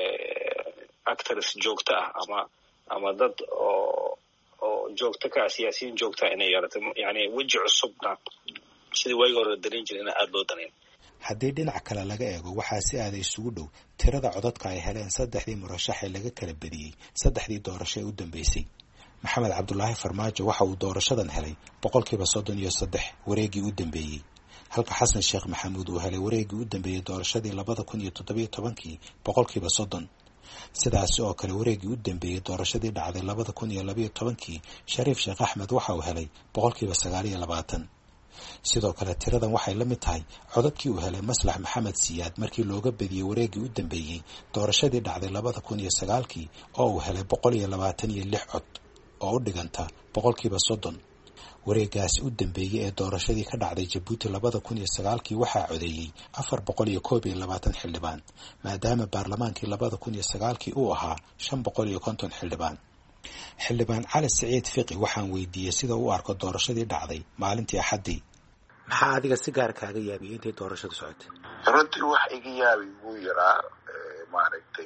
actors joogto ah ama ama dad oo oo joogto ka siyaasiyiin joogta inay yeelatay yani weji cusubna sidii waagi hore darin jiray ina aada loo danayn haddii dhinac kale laga eego waxaa si aada isugu dhow tirada codadka ay heleen saddexdii murashax ee laga kala bediyey saddexdii doorasho ee u dambeysay maxamed cabdulaahi farmaajo waxa uu doorashadan helay boqolkiiba soddon iyo saddex wareegii u dambeeyey halka xasan sheekh maxamuud uu helay wareegii u dambeeyey doorashadii labada kun iyo toddobiyo tobankii boqolkiiba soddon sidaasi oo kale wareegii u dambeeyey doorashadii dhacday labada kun iyo labayo tobankii shariif sheekh axmed waxa uu helay boqolkiiba sagaal iyo labaatan sidoo kale tiradan waxay la mid tahay codadkii uu helay maslax maxamed siyaad markii looga bediyey wareegii u dambeeyey doorashadii dhacday labada kun iyo sagaalkii oo uu helay boqol iyo labaatan iyo lix cod oo u dhiganta boqolkiiba soddon wareegaasi u dambeeyey ee doorashadii ka dhacday jabuuti labada kun iyo sagaalkii waxaa codeeyey afar boqol iyo koob iyo labaatan xildhibaan maadaama baarlamaankii labada kun iyo sagaalkii uu ahaa shan boqol iyo konton xildhibaan xildhibaan cali siciid fiqi waxaan weydiiyey sida u arko doorashadii dhacday maalintii axaddii maxaa adiga si gaar kaaga yaabiyey intay doorashadu socotay runtii wax iga yaabi wuu yaraa maaragtay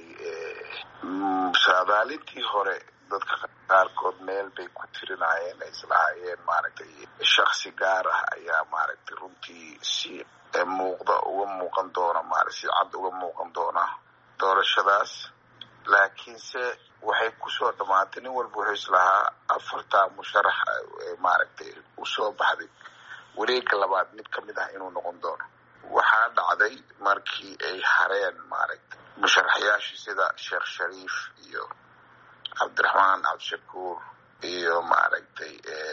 saadaalintii hore dadka qaarkood meel bay ku tirinaayeen ay islahaayeen maaragtay shaksi gaar ah ayaa maaragtay runtii si muuqda uga muuqan doona maarata si cad uga muuqan doona doorashadaas laakiinse waxay kusoo dhamaatay nin walba wuxuu islahaa afartaa musharax maaragtay usoo baxday wareegga labaad mid ka mid ah inuu noqon doono waxaa dhacday markii ay hareen maaragtay musharaxyaashii sida sheekh shariif iyo cabdiraxmaan cabdishakuur iyo maaragtay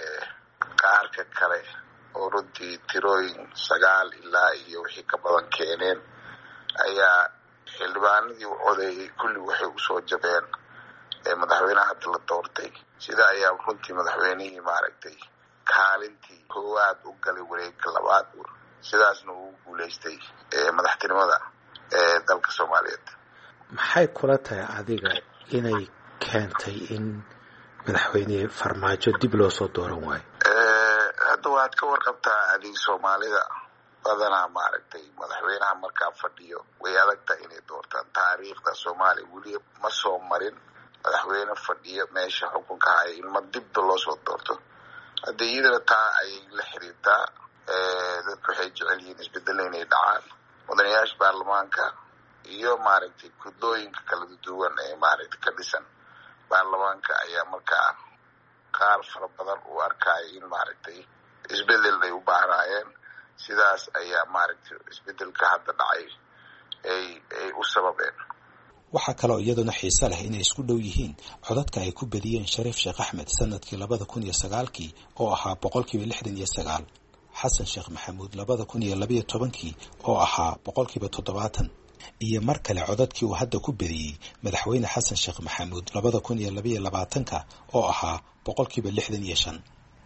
qaarka kale oo runtii tirooyin sagaal ilaa iyo wixii ka badan keeneen ayaa xildhibaanadii u codeeyey kulli waxay usoo jabeen madaxweynaha hadda la doortay sida ayaa runtii madaxweynihii maaragtay kaalintii koowaad u galay wareegga labaad sidaasna uu guulaystay madaxtinimada dalka soomaaliyeed maxay kula tahay adiga inay keentay in madaxweyne farmaajo dib loo soo dooran waayo hadda waxaad ka warqabtaa adig soomaalida badanaa maaragtay madaxweynaha markaa fadhiyo way adagtahay inay doortaan taariikhda soomaaliya weliba ma soo marin madaxweyne fadhiyo meesha xukunka haya in ma dibba loo soo doorto hadda iyadana taa ayay la xiriirtaa dadku waxay jecel yihiin isbedelo inay dhacaan mudanayaasha baarlamaanka iyo maaragtay gudlooyinka kala duwan ee maaragtay ka dhisan baarlamaanka ayaa markaa qaar fara badan u arkaya in maaragtay isbedel ay u baahnaayeen sidaas ayaa maaragtay isbedelka hadda dhacay ay ay u sababeen waxaa kaloo iyaduna xiise leh inay isku dhow yihiin codadka ay ku bediyeen shariif sheekh axmed sanadkii labada kun iyo sagaalkii oo ahaa boqolkiiba lixdan iyo sagaal xasan sheekh maxamuud labada kun iyo labayo tobankii oo ahaa boqolkiiba toddobaatan iyo mar kale codadkii uu hadda ku bediyey madaxweyne xasan sheekh maxamuud labada kun iyo labayo labaatanka oo ahaa boqolkiiba lixdan iyo shan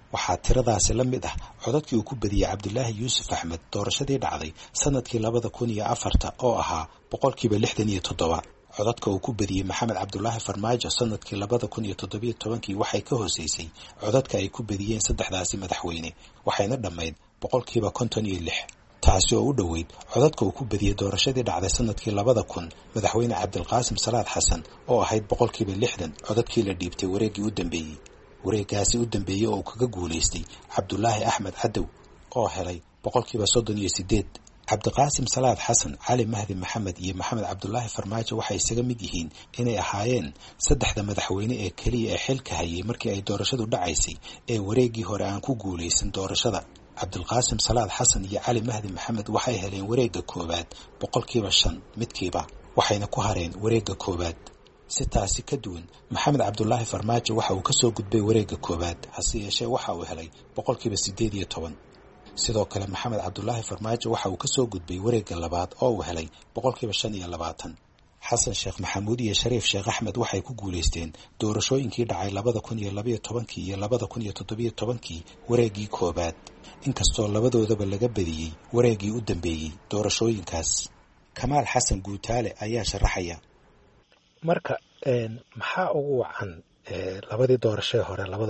waxaa tiradaasi la mid ah codadkii uu ku badiyey cabdulaahi yuusuf axmed doorashadii dhacday sanadkii labada kun iyo afarta oo ahaa boqolkiiba lixdan iyo toddoba. codadka uu ku badiyey maxamed cabdulaahi farmaajo sanadkii labada kun iyo toddobiyo tobankii waxay ka hooseysay codadka ay ku badiyeen saddexdaasi madaxweyne, waxayna dhammayd boqolkiiba konton iyo lix, taasi oo u dhoweyd codadka uu ku badiyey doorashadii dhacday sanadkii labada kun madaxweyne cabdilqaasim salaad xasan oo ahayd boqolkiiba lixdan codadkii la dhiibtay wareeggii u dambeeyey. wareeggaasi u dambeeyey oo uu kaga guulaystay cabdulaahi axmed cadow oo helay boqolkiiba soddon iyo sideed. cabdiqaasim salaad xasan, cali mahdi maxamed iyo maxamed cabdulaahi farmaajo waxay isaga mid yihiin inay ahaayeen saddexda madaxweyne ee keliya ee xilka hayay markii ay doorashadu dhacaysay ee wareeggii hore aan ku guulaysan doorashada. cabdilqaasim salaad xasan iyo cali mahdi maxamed waxay heleen wareegga koowaad boqolkiiba shan midkiiba, waxayna ku hareen wareegga koowaad. si taasi ka duwan, maxamed cabdulaahi farmaajo waxa uu ka soo gudbay wareegga koowaad, hase yeeshee waxa uu helay boqolkiiba siddeed iyo toban. sidoo kale maxamed cabdulaahi farmaajo waxa uu ka soo gudbay wareegga labaad oo uu helay boqolkiiba shan iyo labaatan. xasan sheekh maxamuud iyo shariif sheekh axmed waxay ku guulaysteen doorashooyinkii dhacay labada kun iyo labayo tobankii iyo labada kun iyo toddobiyo tobankii wareeggii koowaad, inkastoo labadoodaba laga badiyey wareeggii u dambeeyey doorashooyinkaas. kamaal xasan guutaale ayaa sharaxaya. marka maxaa ugu wacan labadii doorashee hore labada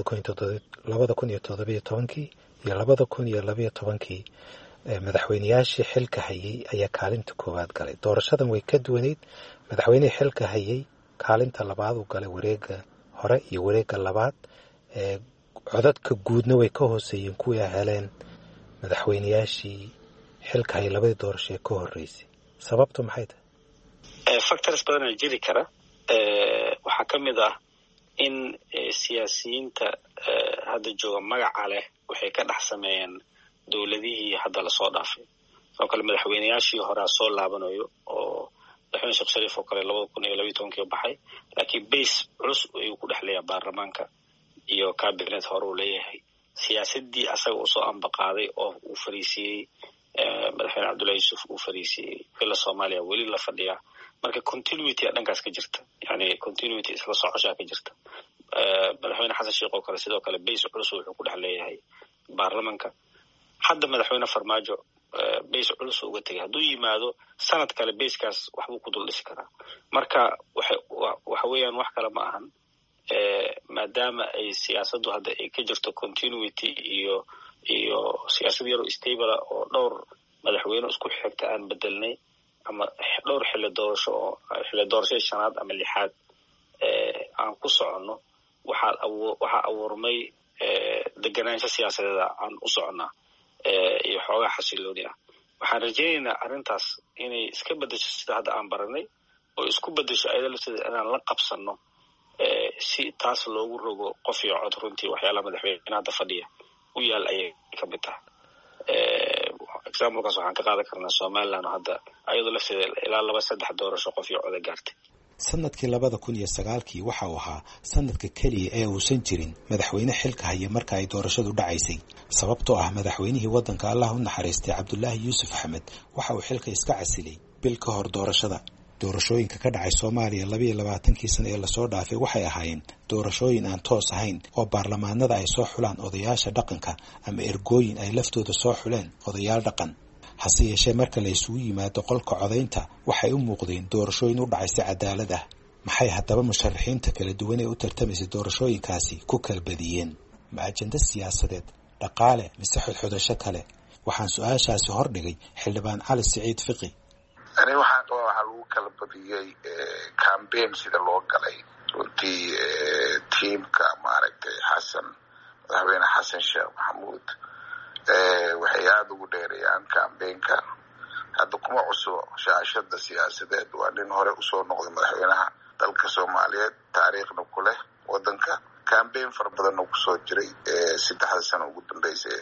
kun iyo toddobiyo tobankii iyo labada kun iyo labayo tobankii madaxweyneyaashii xilka hayay ayaa kaalinta koowaad galay. doorashadan way ka duwaneyd. madaxweynihii xilka hayay kaalinta labaad uu galay wareegga hore iyo wareegga labaad. codadka guudna way ka hooseeyeen kuwii ay heleen madaxweyneyaashii xilka hayay labadii doorashee ka horreysay. sababtu maxay tahay? factors badanaa jiri kara. waxaa ka mid ah in siyaasiyiinta hadda jooga magaca leh waxay ka dhex sameeyeen dowladihii hadda lasoo dhaafay. sidoo kale madaxweyneyaashii horea soo laabanayo oo madaxweyne sheekh shariif oo kale labada kun iyo labayo tobankii baxay, laakiin base culus ayuu ku dhex leeyahay baarlamaanka iyo cabinet hore uu leeyahay. siyaasadii asaga uu soo ambaqaaday oo uu fariisiyey madaxweyne cabdullahi yuusuf uu fariisiyey villa soomaaliya weli la fadhiyaa. marka continuity a dhankaas ka jirta, yani continuity isla socoshaa ka jirta. madaxweyne xasan sheekh oo kale sidoo kale base culus wuxuu ku dhex leeyahay baarlamanka. hadda madaxweyne farmaajo base culus uga tegay, hadduu yimaado sanad kale basekaas waxbuu ku dul dhisi karaa. marka waxa weeyaan wax kale ma ahan, maadaama ay siyaasaddu hadda ay ka jirto continuity iyo iyo siyaasad yaro stable oo dhowr madaxweyne isku xigta aan bedelnay ama dhowr xilli doorasho oo xilli doorashada shanaad ama lixaad aan ku soconno, waxaa waxaa abuurmay deganaansho siyaasadeed aan u soconnaa iyo xoogaa xasilooni ah. waxaan rajaynaynaa arrintaas inay iska beddesho sida hadda aan baranay oo isku beddesho ayada lafteeda inaan la qabsanno si taas loogu rogo qof iyo cod. runtii waxyaalaha madaxweyne hadda fadhiya u yaal ayay ka mid tahay. examplekaas waxaan ka qaadan karnaa somaliland oo hadda ayadoo lafteeda ilaa laba saddex doorasho qof iyo coda gaartay. sanadkii labada kun iyo sagaalkii waxa uu ahaa sanadka keliya ee uusan jirin madaxweyne xilka haya marka ay doorashadu dhacaysay, sababtoo ah madaxweynihii waddanka allah u naxariistay cabdulaahi yuusuf axmed waxa uu xilka iska casilay bil ka hor doorashada. doorashooyinka ka dhacay soomaaliya labiyo labaatankii sano ee lasoo dhaafay waxay ahaayeen doorashooyin aan toos ahayn oo baarlamaanada ay soo xulaan odayaasha dhaqanka ama ergooyin ay laftooda soo xuleen odayaal dhaqan. hase yeeshee marka la isugu yimaado qolka codaynta waxay u muuqdeen doorashooyin u dhacay si cadaalad ah. maxay haddaba musharaxiinta kala duwan ee u tartamaysay doorashooyinkaasi ku kala badiyeen? ma ajenda siyaasadeed, dhaqaale, mise xodxodasho kale? waxaan su-aashaasi hordhigay xildhibaan cali siciid fiqi. ani waxaan qabaa waxaa lagu kala badiyey cambaign sida loo galay. runtii tiimka maaragtay xasan madaxweyne xasan sheekh maxamuud waxay aada ugu dheereeyaan cambaynka. hadda kuma cusubo shaashada siyaasadeed, waa nin hore usoo noqday madaxweynaha dalka soomaaliyeed, taariikhna ku leh wadanka. cambaign fara badanna kusoo jiray saddexda sano ugu dambeysay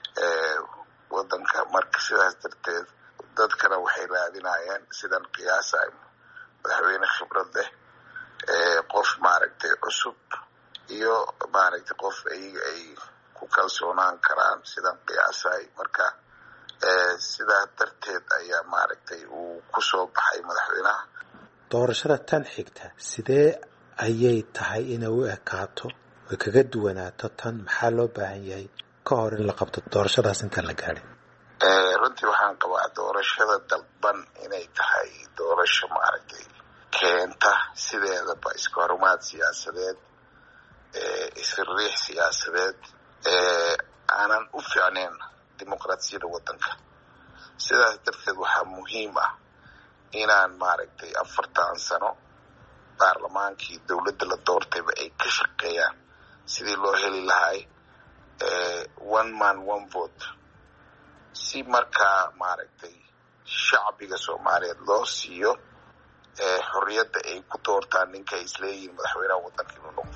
wadanka. marka sidaas darteed dadkana waxay raadinayeen sidan qiyaasay madaxweyne khibrad leh, qof maaragtay cusub iyo maaragtay qof ayaga ay ku kalsoonaan karaan sidan qiyaasay. marka sidaa darteed ayaa maaragtay uu ku soo baxay madaxweynaha. doorashada tan xigta sidee ayay tahay inay u ekaato way kaga duwanaato tan maxaa loo baahan yahay ka hor in la qabto doorashadaas intaan la gaadhin? runtii waxaan qabaa doorashada dalban inay tahay doorasho maaragtay keenta sideedaba iska horumaad siyaasadeed, isriix siyaasadeed aanan u fiicnayn dimuqraasiyadda waddanka. sidaas darteed waxaa muhiim ah inaan maaragtay afartan sano baarlamaankii dowladda la doortayba ay ka shaqeeyaan sidii loo heli lahay one man one vote, si markaa maaragtay shacbiga soomaaliyeed loo siiyo xorriyadda ay ku doortaan ninka ay isleeyihiin madaxweynaha waddanka inuu noqdo.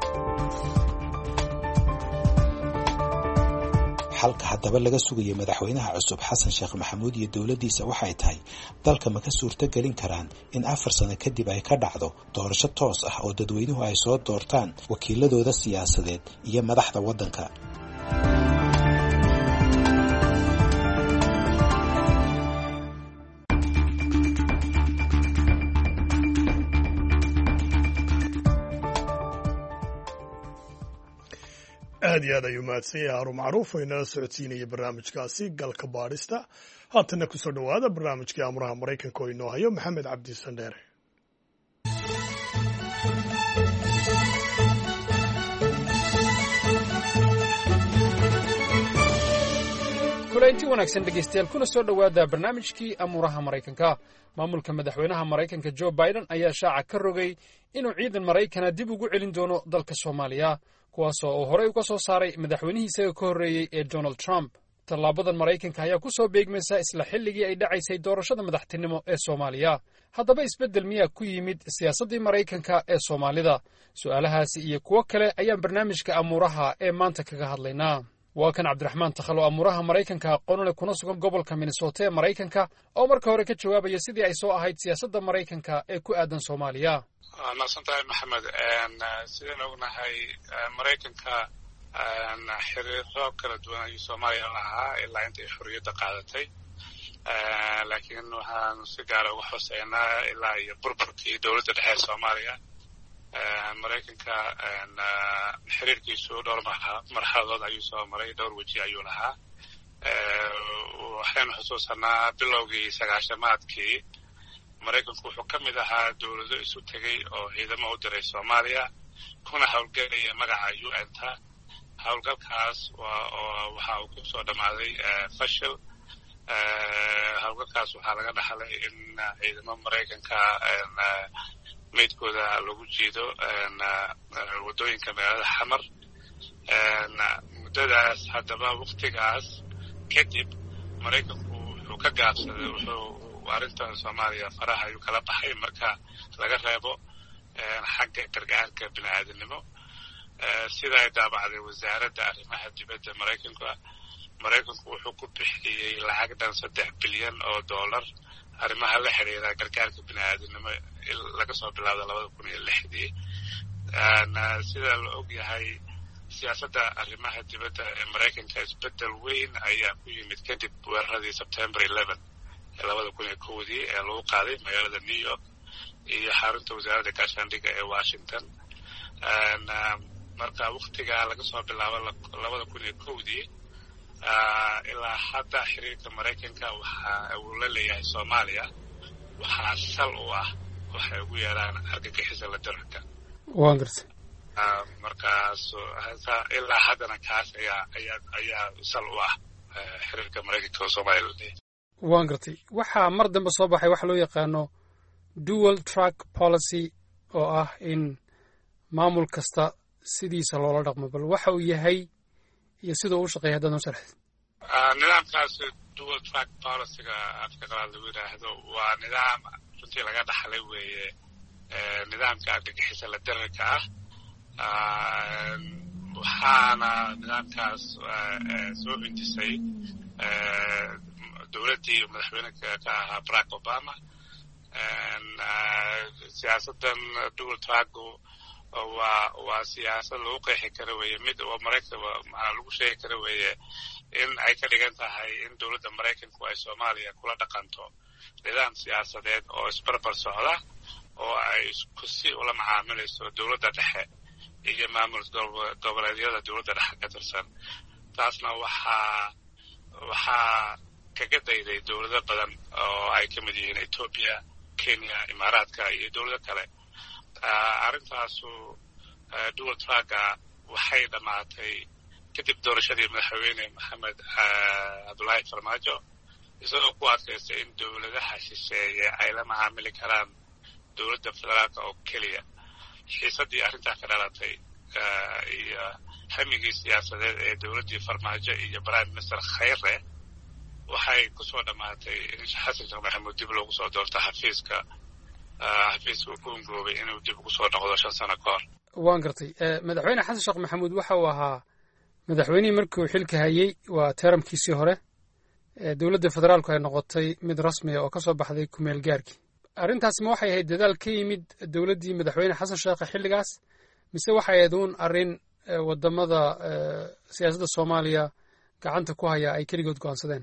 xalka haddaba laga sugayo madaxweynaha cusub xasan sheekh maxamuud iyo dowladdiisa waxay tahay dalka ma ka suurtogelin karaan in afar sano kadib ay ka dhacdo doorasho toos ah oo dadweynuhu ay soo doortaan wakiiladooda siyaasadeed iyo madaxda waddanka. aad iyo aad ayuu mahadsan yahay haruun macruuf oo inala socodsiinaya barnaamijkaasi galka baadhista. haatana kusoo dhowaada barnaamijkii amuraha maraykanka oo inoo hayo maxamed cabdi sandheere. kulanti wanaagsan dhegaystayaal, kuna soo dhowaada barnaamijkii amuuraha maraykanka. maamulka madaxweynaha maraykanka joe biden ayaa shaaca ka rogay inuu ciidan maraykana dib ugu celin doono dalka soomaaliya, kuwaasoo uu horey uga soo saaray madaxweynihii isaga ka horreeyey ee donald trump. tallaabadan maraykanka ayaa ku soo beegmaysa isla xilligii ay dhacaysay doorashada madaxtinimo ee soomaaliya. haddaba isbeddel miyaa ku yimid siyaasaddii maraykanka ee soomaalida? su'aalahaasi iyo kuwo kale ayaan barnaamijka amuuraha ee maanta kaga hadlaynaa. waa kan cabdiraxmaan takhalo amuuraha maraykanka aqoonule kuna sugan gobolka minnesota ee maraykanka, oo marka hore ka jawaabaya sidii ay soo ahayd siyaasadda maraykanka ee ku aadan soomaaliya. waa mahadsan tahay maxamed. sidaan ognahay maraykanka xiriiro kala duwan ayuu soomaaliya lahaa ilaa inta ay xorriyadda qaadatay, laakiin waxaan si gaara uga xooseynaa ilaa iyo burburkii dowladda dhexe ee soomaaliya. maraykanka xiriirkiisu dhowr marxaladood ayuu soo maray, dhowr weji ayuu lahaa. waxaynu xusuusanaa bilowgii sagaashamaadkii maraykanku wuxuu ka mid ahaa dowlado isu tegey oo ciidamo u diray soomaaliya, kuna howlgelaya magaca u n ta. howlgalkaas waxa uu ku soo dhammaaday fashil. howlgalkaas waxaa laga dhaxlay in ciidamo maraykanka meydkooda lagu jiido waddooyinka magaalada xamar. muddadaas haddaba waktigaas kadib maraykanku wuxuu ka gaabsaday, wuxuu arrintan soomaaliya faraha ayuu kala baxay marka laga reebo xagga gargaarka bini'aadanimo. sida ay daabacday wasaaradda arrimaha dibadda maraykanka, maraykanku wuxuu ku bixiyey lacag dhan saddex bilyan oo dollar arrimaha la xiriira gargaarka bini'aadanimo laga soo bilaabda labada kun iyo lixdii. sida la og yahay siyaasadda arrimaha dibadda ee maraykanka isbeddel weyn ayaa ku yimid kadib weeraradii sebtembar eleven ee labada kun iyo kowdii ee lagu qaaday magaalada new york iyo xarunta wasaaradda gaashaandhigga ee washington. marka waktigaa laga soo bilaabo labada kun iyo kowdii ilaa hadda xiriirka maraykanka waxa uu la leeyahay soomaaliya waxaa sal u ah waxay ugu yeeraan argagixisa la dirirka. waan gartay. markaas ilaa haddana kaas ayaa ayaa ayaa sal u ah xiriirka maraykanka oo soomaaliya la leeyahay. waan gartay. waxaa mar dambe soo baxay waxa loo yaqaano dual track policy, oo ah in maamul kasta sidiisa loola dhaqmo. bal waxa uu yahay iyo sida uu shaqeeya haddaad noo sharaxid. nidaamkaas dual track policyga afka qalaad lagu yidhaahdo waa nidaam runtii laga dhaxlay weeye nidaamka argagixisa la dirirka ah. waxaana nidaamkaas soo hindisay dowladdii madaxweyne ka ahaa barack obama. siyaasaddan dual tracku waa waa siyaasad lagu qeexi kara weeye, mid oo maraykanka maxaa lagu sheegi kara weeye in ay ka dhigan tahay in dowladda maraykanku ay soomaaliya kula dhaqanto nidaam siyaasadeed oo isbarbar socda oo ay isku si ula macaamilayso dowladda dhexe iyo maamul goboleedyada dowladda dhexe ka tirsan. taasna waxaa waxaa kaga dayday dowlado badan oo ay ka mid yihiin Ethiopia, Kenya, Imaaraadka iyo dowlado kale. arrintaasu dual tracka waxay dhamaatay kadib doorashadii madaxweyne maxamed cabdullaahi farmaajo, isagoo ku adkaystay in dowladaha shisheeye ay la macaamili karaan dowladda federaalka oo keliya. xiisadii arrintaa ka dhalatay iyo hamigii siyaasadeed ee dowladdii farmaajo iyo prime minister khayre waxay ku soo dhammaatay in xasan sheekh maxamuud dib loogu soo doorto xafiiska xafiiska uu ku ungoobay inuu dib ugu soo noqdo shan sano ka hor. waan gartay madaxweyne xasan sheekh maxamuud waxa uu ahaa madaxweynihii markii uu xilka hayey waa teeramkiisii hore dowladda federaalku ay noqotay mid rasmiya oo ka soo baxday kumeel gaarkii. arrintaas ma waxay ahayd dadaal ka yimid dowladdii madaxweyne xasan sheekh xilligaas, mise waxay ahayd uun arrin wadamada siyaasadda soomaaliya gacanta ku haya ay keligood go'aansadeen?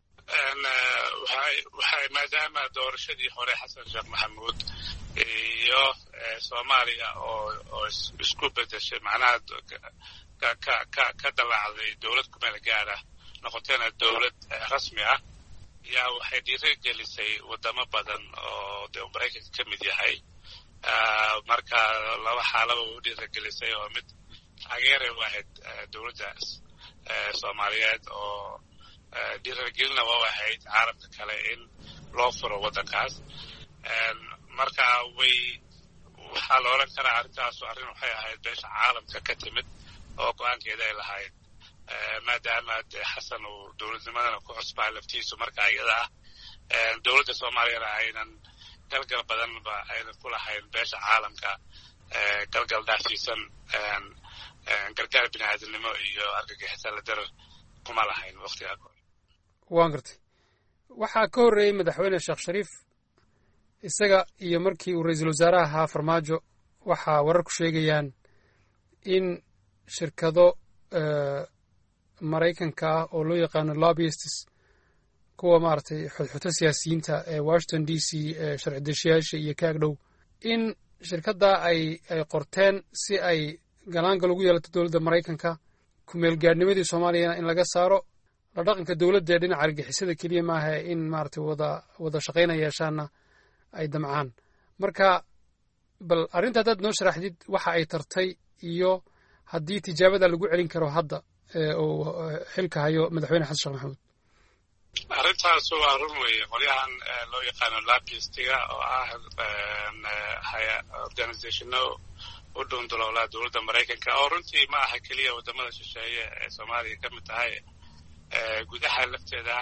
waxay maadaama doorashadii hore xasan sheekh maxamuud iyo soomaaliya oo oo isku bedeshay macnaha ka ka ka ka dalaacday dowlad kumeel gaara noqotayna dowlad rasmi ah, yaa waxay dhiirigelisay wadamo badan oo dee maraykanka ka mid yahay. marka laba xaalaba u dhiirigelisay oo mid taageeray u ahayd dowladdaas soomaaliyeed oo dhiirigelina waa u ahayd caalamka kale in loo furo waddankaas. marka way waxaa la odhan karaa arrintaasu arrin waxay ahayd beesha caalamka ka timid oo go-aankeeda ay lahayd, maadaama dee xasan uu dowladnimadana ku cusbaa laftiisu. marka iyada ah dowladda soomaaliyana aynan galgal badanba aynan ku lahayn beesha caalamka, galgal dhaafsiisan gargaar bini'aadanimo iyo argagixisa la darar kuma lahayn waqtigaa kahor. waan gartay waxaa ka horreeyey madaxweyne sheekh shariif, isaga iyo markii uu ra-iisul wasaaraha ahaa farmaajo waxaa wararku sheegayaan in shirkado maraykanka ah oo loo yaqaano lobbyists, kuwa maaragtay xodxoto siyaasiyiinta ee washington d c ee sharci deshiyaasha iyo ka agdhow, in shirkaddaa ay ay qorteen si ay galaangal ugu yeelato dowladda maraykanka, kumeel gaadhnimadii soomaaliyana in laga saaro, la dhaqanka dowladda ee dhinaca argixisada keliya maaha in maaragtay wada wada shaqayna yeeshaana ay damcaan. marka bal arrinta haddaad noo sharaxdid waxa ay tartay iyo haddii tijaabada lagu celin karo hadda uu xilka hayo madaxweyne xasan sheekh maxamuud. arrintaas waa run weeye. qolyahan loo yaqaano lobbyistiga oo ah organizationo u dhundaloolaa dowladda maraykanka, oo runtii ma aha keliya wadamada shisheeye ee soomaaliya ka mid tahay, gudaha lafteeda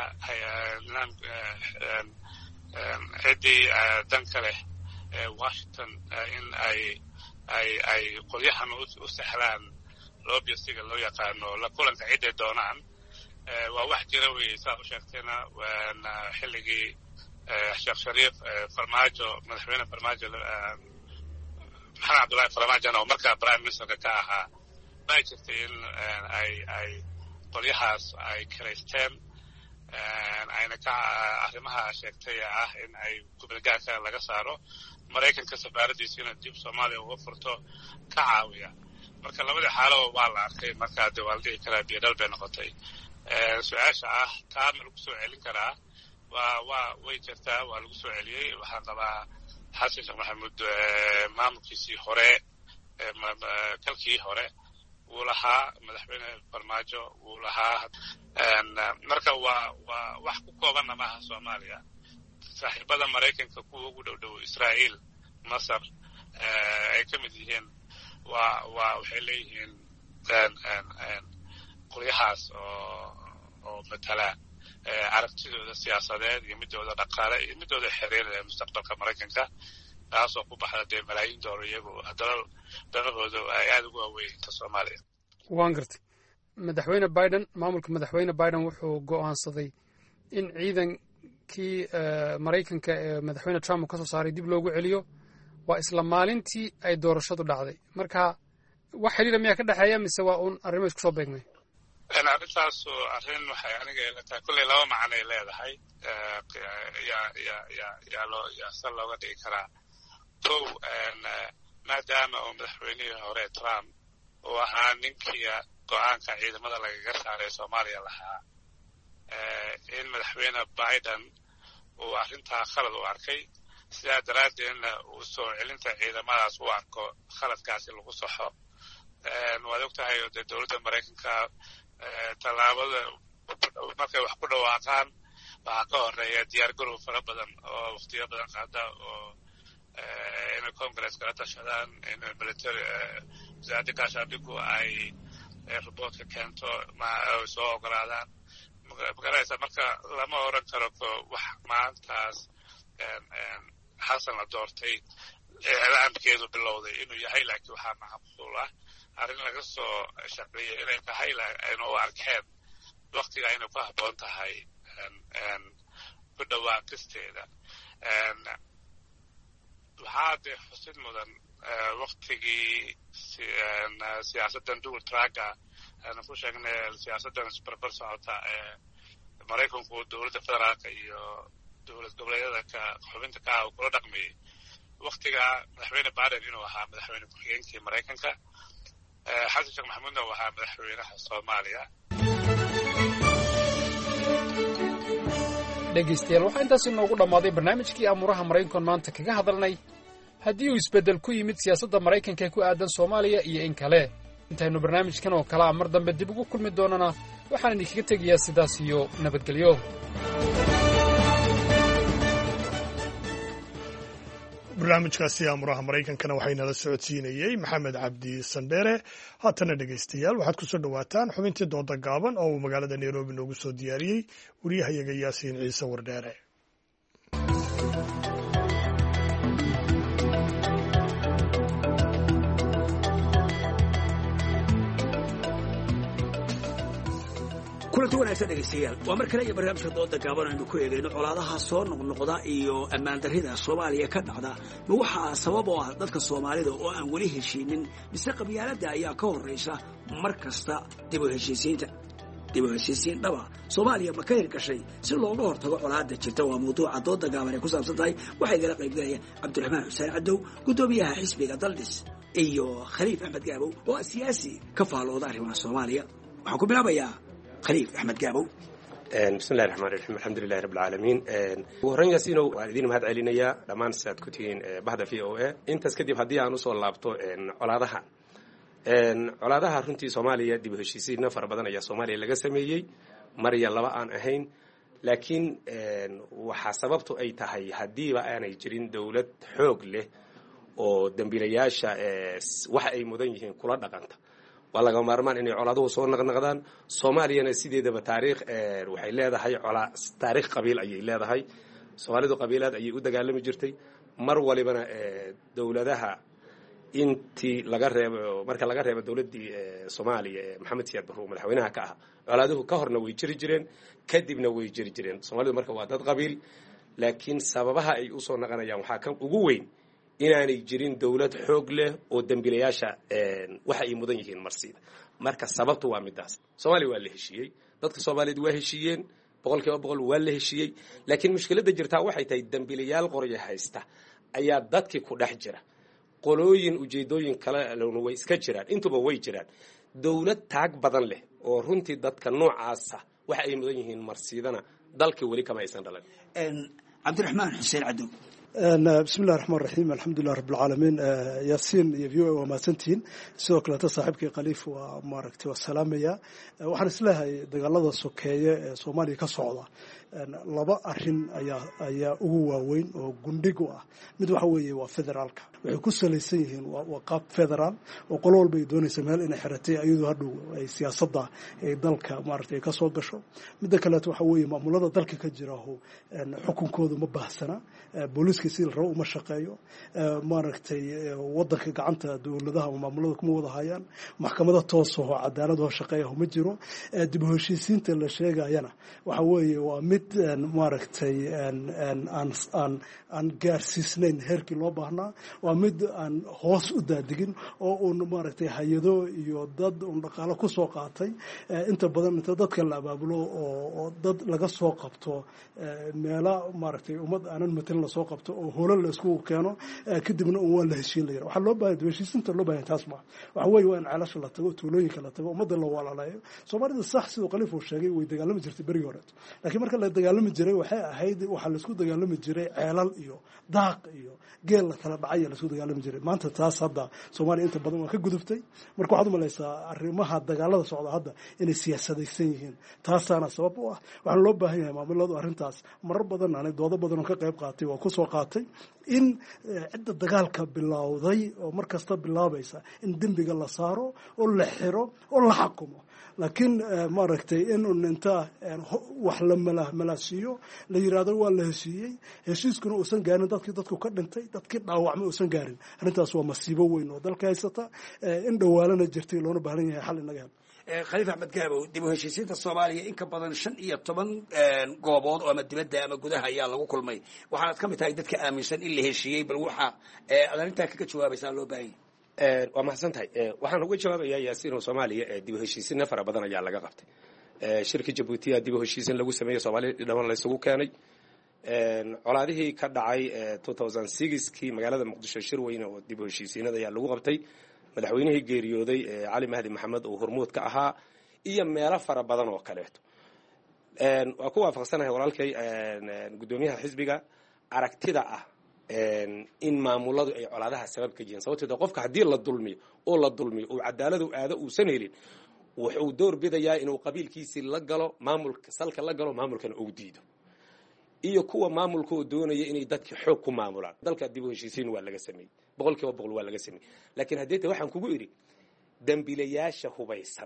ciddii danka leh washington in ay ay ay qolyahan u sexlaan lobbyistiga loo yaqaano la kulanka ciday doonaan. waa wax jira weye saa u sheegtayna waana xilligii sheekh shariif farmaajo madaxweyne farmaajo maxamed cabdullaahi farmaajona oo markaa prime ministerka ka ahaa baa jirtay in ay ay qolyahaas ay karaysteen ayna ka arrimaha sheegtay ah in ay kubilgaarka laga saaro, maraykanka safaaradiisina dib soomaaliya uga furto ka caawiya. marka labadii xaalaba waa la arkay. markaa dee waa la dhihi karaa biyodhal bay noqotay. su-aasha ah taa ma lagu soo celin karaa? waa waa way jirtaa, waa lagu soo celiyey. waxaan qabaa xasan sheekh maxamuud maamulkiisii hore kalkii hore wuu lahaa, madaxweyne farmaajo wuu lahaa. marka waa waa wax ku koobanna maaha soomaaliya. saaxiibada maraykanka kuwa ugu dhow dhow israa'iil, masar ay ka mid yihiin, waa waa waxay leeyihiin qolyahaas oo oo matala aragtidooda siyaasadeed iyo midooda dhaqaale iyo midooda xiriir ee mustaqbalka maraykanka, taasoo ku baxda dee malaayiin doolar iyagu dalal dalalhooda ay aada ugu waaweynta soomaaliya. waan gartay madaxweyne biden maamulka madaxweyne biden wuxuu go'aansaday in ciidankii maraykanka ee madaxweyne trump uu ka soo saaray dib loogu celiyo. waa isla maalintii ay doorashadu dhacday. marka wax xiriira miyaa ka dhexeeya mise waa uun arrimo isku soo beegmay? arrintaasu arrin waxay aniga ilatahay kulley laba macnay leedahay. yaa ya ya yaa loo yaa sal looga dhigi karaa. kow maadaama uu madaxweynihii hore trump uu ahaa ninkii go-aanka ciidamada lagaga saaray soomaaliya lahaa in madaxweyne biden uu arrintaa khalad u arkay sidaa daraaddeedna uu soo celinta ciidamadaas u arko khaladkaasi lagu saxo waad og tahay dee dowladda maraykanka tallaabada markay wax ku dhawaaqaan waxaa ka horeeya diyaar garow fara badan oo waktiyo badan qaada oo inay congress kala tashadaan in military wasaaradda gaashaandhigu ay riboortka keento soo ogolaadaan magaraysa marka lama oran karo wax maantaas xasan la doortay iclaamkeedu bilowday inuu yahay laakiin waxaa macquul ah arrin laga soo shaqeeyay inay tahay ayna u arkeen waktiga inay ku habboon tahay ku dhawaaqisteeda waxaa dee xusid mudan waktigii siyaasaddan dual tracka aanu ku sheegnay siyaasaddan isbarbar socota ee maraykanku dowladda federaalka iyo dowlad goboleedyada ka xubinta ka ah uu kula dhaqmayay waktiga madaxweyne biden inuu ahaa madaxweyne ku-xigeenkii maraykanka xasan sheekh maxamuudna uu ahaa madaxweynaha soomaaliya. dhegaystayaal waxaa intaas inoogu dhammaaday barnaamijkii amuuraha maraykankan maanta kaga hadalnay haddii uu isbeddel ku yimid siyaasadda maraykanka ee ku aadan soomaaliya iyo in kale intaynu barnaamijkan oo kale a mar dambe dib ugu kulmi doonana waxaan idinkaga tegayaa sidaas iyo nabadgelyo. barnaamijkaasi aamuraha maraykankana waxaynala socodsiinayey maxamed cabdi sandheere. haatana dhegaystayaal waxaad ku soo dhowaataan xubintii dooda gaaban oo uu magaalada nairobi noogu soo diyaariyey wariyahayaga yaasiin ciise wardheere. kulanti wanaagsan dhegaystayaal waa mar kale iyo barnaamijka dooda gaaban aynu ku eegayno colaadaha soo noqnoqda iyo ammaan darrida soomaaliya ka dhacda ma waxaa sabab oo ah dadka soomaalida oo aan weli heshiinin mise qabyaaladda ayaa ka horraysa mar kasta dib u heshiisiinta dib u heshiisiin dhaba soomaaliya ma ka hirgashay si looga hortago colaadda jirta waa mawduuca dooda gaaban ay ku saabsan tahay waxaa igala qaybgalaya cabdiraxmaan xuseen cadow guddoomiyaha xisbiga daldhis iyo khaliif axmed gaabow oo ah siyaasi ka faalooda arrimaha soomaaliya waxaan ku bilaabayaa khaliif axmed gaabow. bismillahi raxmaan raxiim alxamdulilahi rabbi alcaalamiin. ugu horreyn yaasiinow waan idin mahad celinayaa dhammaan sidaad ku tihiin bahda v o a. intaas kadib haddii aan usoo laabto colaadaha colaadaha runtii soomaaliya dib u heshiisiinna fara badan ayaa soomaaliya laga sameeyey mar iyo laba aan ahayn laakiin waxaa sababtu ay tahay haddiiba aanay jirin dowlad xoog leh oo dembiilayaasha waxa ay mudan yihiin kula dhaqanta waa laga maarmaan inay colaaduhu soo naqnaqdaan. soomaaliyana sideedaba taariikh waxay leedahay colaa taariikh qabiil ayay leedahay. soomaalidu qabiilaad ayay u dagaalami jirtay mar walibana dowladaha intii laga reebo marka laga reebo dowladdii soomaaliya ee maxamed siyaad barruur madaxweynaha ka ah colaaduhu ka horna way jiri jireen kadibna way jiri jireen. soomaalidu marka waa dad qabiil laakiin sababaha ay usoo naqanayaan waxaa kan ugu weyn inaanay jirin dowlad xoog leh oo dembiilayaasha waxa ay mudan yihiin marsiida. marka sababtu waa midaas. soomaaliya waa la heshiiyey, dadka soomaaliyeed waa heshiiyeen, boqol kiiba boqol waa la heshiiyey, laakiin mushkiladda jirtaa waxay tahay dembiilayaal qorya haysta ayaa dadkii ku dhex jira. qolooyin ujeedooyin kale way iska jiraan, intuba way jiraan. dowlad taag badan leh oo runtii dadka noocaasa waxa ay mudan yihiin marsiidana dalkii weli kama aysan dhalan. cabdiraxmaan xuseen cadow. bismillahi raxmaan raxiim alxamdulilah rabbilcaalamiin. yaasiin iyo v o a waa mahadsantihiin. sidoo kaleeta saaxiibkii khaliif waa maaragtay waa salaamaya. waxaan isleehay dagaalada sokeeye ee soomaaliya ka socda laba arin ayaa ayaa ugu waaweyn oo gundhig u ah. mid waxa weeye waa federaalka, waxay ku salaysan yihiin waa qaab federaal oo qolo walba ay doonaysa meel inay xiratay iyadoo hadhow ay siyaasadda ay dalka maaragtay ka soo gasho. midda kaleeto waxa weeye maamulada dalka ka jira xukunkooda ma baahsana, booliiska si la rabo uma shaqeeyo, maaragtay wadanka gacanta dowladaha maamulada kuma wada hayaan, maxkamada toos oo cadaalad oo shaqeeya ma jiro. dib u heshiisiinta la sheegayana waxa weeye waa mid mid maaragtay aan aan gaarsiisnayn heerkii loo baahnaa waa mid aan hoos u daadigin oo uun maaragtay hay-ado iyo dad uun dhaqaalo ku soo qaatay inta badan inta dadka la abaabulo oo dad laga soo qabto meela maaragtay ummad aanan matelin lasoo qabto oo holo la isku keeno kadibna un waa la heshiin la yara waxaa loo baahan heshiisinta loo baahan taas ma waxa weeye waa in ceelasha la tago tuulooyinka la tago ummadda la walaalayo soomaalida sax sidoo khaliif uu sheegay way dagaalami jirtay berigii hore laakiin marka la dagaalami jiray waxay ahayd waxaa la isku dagaalami jiray ceelal iyo daaq iyo geel la kala dhacay la isku dagaalami jiray maanta taas hadda Soomaaliya inta badan waa ka gudubtay marka waxaad u malaysaa arrimaha dagaalada socda hadda inay siyaasadaysan yihiin taasaana sabab u ah waxaa loo baahan yahay maamulada arrintaas marar badan aanay doodo badan oo ka qayb qaatay waa ku soo qaatay in cidda dagaalka bilowday oo mar kasta bilaabaysa in dembiga la saaro oo la xiro oo la xukumo laakiin maaragtay in inta wax la malaasiyo la yiraahdo waa la heshiiyey heshiiskuna uusan gaarin dadkii dadku ka dhintay dadkii dhaawacmay uusan gaarin arrintaas waa masiibo weyn oo dalka haysata in dhawaalana jirtay loona baahan yahay xal inaga hel khaliif axmed gaabow dib u heshiisiinta soomaaliya in ka badan shan iyo toban goobood oo ama dibadda ama gudaha ayaa lagu kulmay waxaanad ka mid tahay dadka aaminsan in la heshiiyey bal waxa aad arrintaa kaga jawaabaysaa loo baahan yahay waa mahadsan tahay waxaan uga jawaabayaa yaasiin oo soomaaliya dib u heshiisiinna fara badan ayaa laga qabtay shirkii jabuutiya dib u heshiisiin lagu sameeyey soomaaliya dhamaan la isugu keenay colaadihii ka dhacay two thousand sixkii magaalada muqdisho shir weyne oo dib u heshiisiinada ayaa lagu qabtay madaxweynihii geeriyooday cali mahdi maxamed oo hormuud ka ahaa iyo meelo fara badan oo kaleeto waa ku waafaqsanahay walaalkay guddoomiyaha xisbiga aragtida ah in maamuladu ay colaadaha sabab ka yihiin sababtoo qofka haddii la dulmiyo oo la dulmiyo oo cadaaladu aado uusan helin wuxuu door bidayaa inuu qabiilkiisii la galo maamulka salka la galo maamulkana uu diido iyo kuwa maamulka oo doonaya inay dadka xoog ku maamulaan dalka dib u heshiisiin waa laga sameeyey boqolkiiba boqol waa laga sameeyey laakiin haddii waxaan kugu idhi dambiilayaasha hubaysan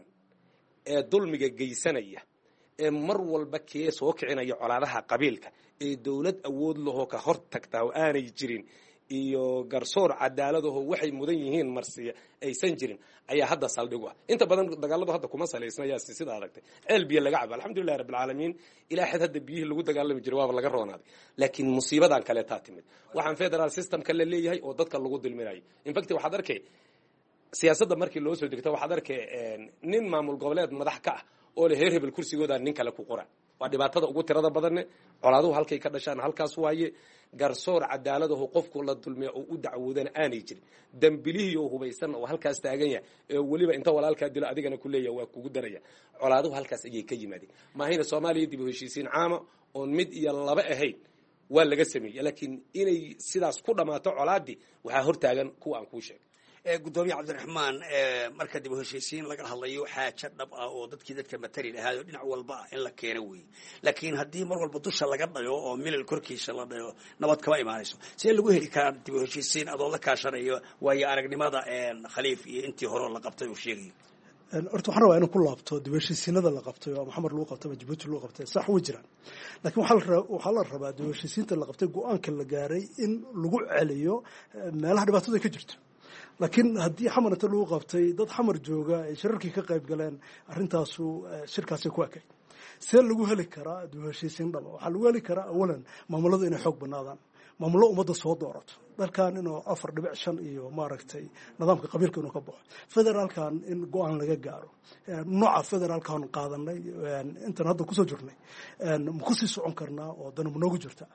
ee dulmiga geysanaya ee mar walba kee soo kicinaya colaadaha qabiilka ee dawlad awood lahoo ka hor tagtaa oo aanay jirin iyo garsoor cadaaladaho waxay mudan yihiin marsiya aysan jirin ayaa hadda saldhigu ah inta badan dagaaladu hadda kuma salaysnaya sida aragtay ceel biyo laga cabo alxamdulillahi rabbil caalamiin ilaa xad hadda biyihii lagu dagaalami jiray waaba laga roonaaday laakiin musiibadan kale taa timid waxaan federal system ka leeyahay oo dadka lagu dulminayo in fact waxaad arkay siyaasadda markii loo soo degto waxaad arkay nin maamul goboleed madax ka ah oo la heer hebel kursigooda nin kale ku qora waa dhibaatada ugu tirada badanne colaaduhu halkay ka dhashaan halkaas waaye garsoor cadaaladahu qofku la dulmiya oo u dacwoodana aanay jirin dambilihii oo hubaysan oo halkaas taagan yahay ee weliba inta walaalkaa dilo adigana ku leeyahay waa kugu daraya colaaduhu halkaas ayay ka yimaadeen maahayna soomaaliya dib u heshiisiin caama oon mid iyo laba ahayn waa laga sameeyey laakiin inay sidaas ku dhammaato colaadii waxaa hortaagan kuwa aan kuu sheegay gudoomiye cabdiraxmaan marka dib u heshiisiin laga hadlayo xaaja dhab ah oo dadkii dadka matali lahaayoo dhinac walba ah in la keeno weeye laakiin haddii mar walba dusha laga dhayo oo milal korkiisa la dhayo nabad kama imaanayso see lagu heli karaa dib u heshiisiin adoo la kaashanayo waayo aragnimada khaliif iyo intii horeo la qabtay uu sheegayo horta waxaan rabaa inuu ku laabto dib u heshiisiinada la qabtay oo maxamed lagu qabtay ama jabuuti lagu qabtay sax way jiraan laakiin waxaa la rabaa dib u heshiisiinta la qabtay go-aanka la gaaray in lagu celiyo meelaha dhibaatada ka jirto laakiin haddii xamar inta lagu qabtay dad xamar jooga ay shirarkii ka qayb galeen arrintaasu shirkaasay ku ekay see lagu heli karaa dib u heshiisiin dhaba waxaa lagu heli karaa awalan maamuladu inay xoog banaadaan maamullo ummadda soo doorato dalkan inuu afar dhibic shan iyo maaragtay nidaamka qabiilka inuu ka baxo federaalkan in go-aan laga gaaro nooca federaalkan qaadanay intan hadda kusoo jirnay ma kusii socon karnaa oo dana ma noogu jirta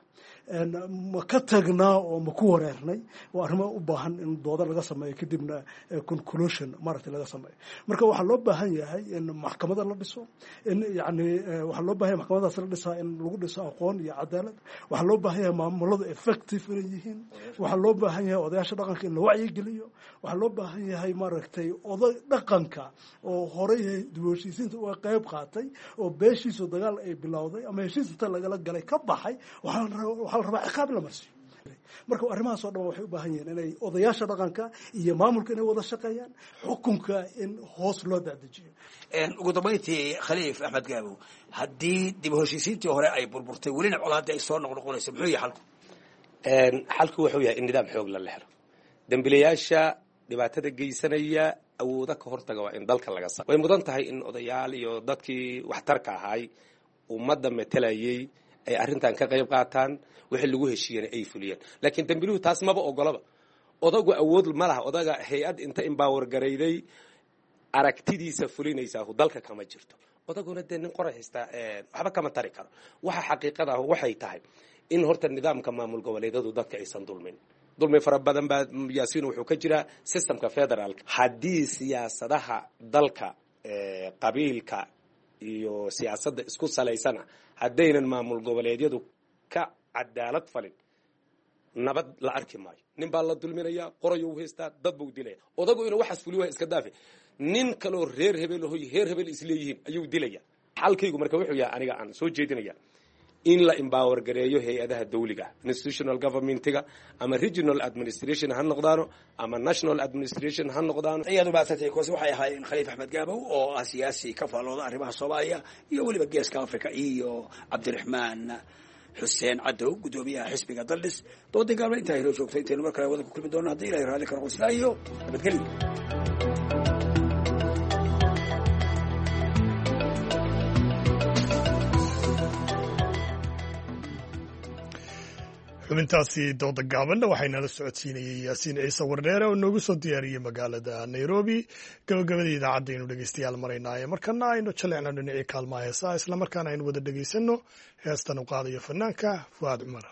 ma ka tagnaa oo ma ku wareernay waa arrimo u baahan in dooda laga sameeyo kadibna conclusion maaragtay laga sameeyo marka waxaa loo baahan yahay in maxkamada la dhiso in yani waxaa loo baahan yahay maxkamadaas la dhisaa in lagu dhiso aqoon iyo cadaalad waxaa loo baahan yahay maamuladu effective inay yihiin waxaa loo baahan yahay odayaasha dhaqanka in la wacyigeliyo waxaa loo baahan yahay maaragtay oday dhaqanka oo horey dib u heshiisiinta uga qayb qaatay oo beeshiisu dagaal ay bilowday ama heshiis inta lagala galay ka baxay waxaa la rabaa ciqaab la marsiyo marka arrimahaas oo dhan waxay u baahan yihiin inay odayaasha dhaqanka iyo maamulka inay wada shaqeeyaan xukunka in hoos loo dadejiyo ugu dambayntii khaliif axmed gaabow haddii dib u heshiisiintii hore ay burburtay welina colaadii ay soo noqnoqonayso muxuu yahay xalku xalku wuxuu yahay in nidaam xoog la helo dambiilayaasha dhibaatada geysanaya awooda ka hortaga waa in dalka laga sa way mudan tahay in odayaal iyo dadkii waxtarka ahaay ummadda matalayay ay arrintan ka qayb qaataan wixii lagu heshiiyana ay fuliyaan laakiin dambiluhu taas maba ogolaba odagu awood ma laha odaga hay-ad inta empower garayday aragtidiisa fulinaysaa dalka kama jirto odaguna dee nin qoray haystaa waxba kama tari karo waxa xaqiiqada ah waxay tahay in horta nidaamka maamul goboleedyadu dadka aysan dulmin dulmi fara badan baa yaasiin wuxuu ka jiraa systemka federaalka haddii siyaasadaha dalka qabiilka iyo siyaasadda isku salaysana haddaynan maamul goboleedyadu ka cadaalad falin nabad la arki maayo nin baa la dulminayaa qorayuu haystaa dad buu dilaya odagu inuu waxaas fuliyo iska daafi nin kaloo reer hebel hoy reer hebel isleeyihiin ayuu dilaya xalkaygu marka wuxuu yahay aniga aan soo jeedinaya in la empower gareeyo hay-adaha dawliga institutional governmentiga ama regional administration ha noqdaano ama national administration ha noqdaano iyadu baasatay koos waxay ahaayeen Khaliif Axmed Gaabow oo ah siyaasi ka faalooda arrimaha Soomaaliya iyo waliba geeska Afrika iyo Cabdiraxmaan Xuseen Cadow gudoomiyaha xisbiga Daldis doodii gaalma inta ay joogtay inta mar kale wada ku kulmi doonaa hadii Ilaahay raali karo islaayo nabadgelyo xubintaasi dooda gaabanna waxaynala socodsiinayay yaasiin ciise wardheere oo noogu soo diyaariyey magaalada nairobi gabagabadii idaacadda aynu dhegeystayaal maraynaaye markana aynu jaleecno dhinacii kaalmaha heesaha islamarkaana aynu wada dhegeysanno heestan u qaadayo fanaanka fuaad cumar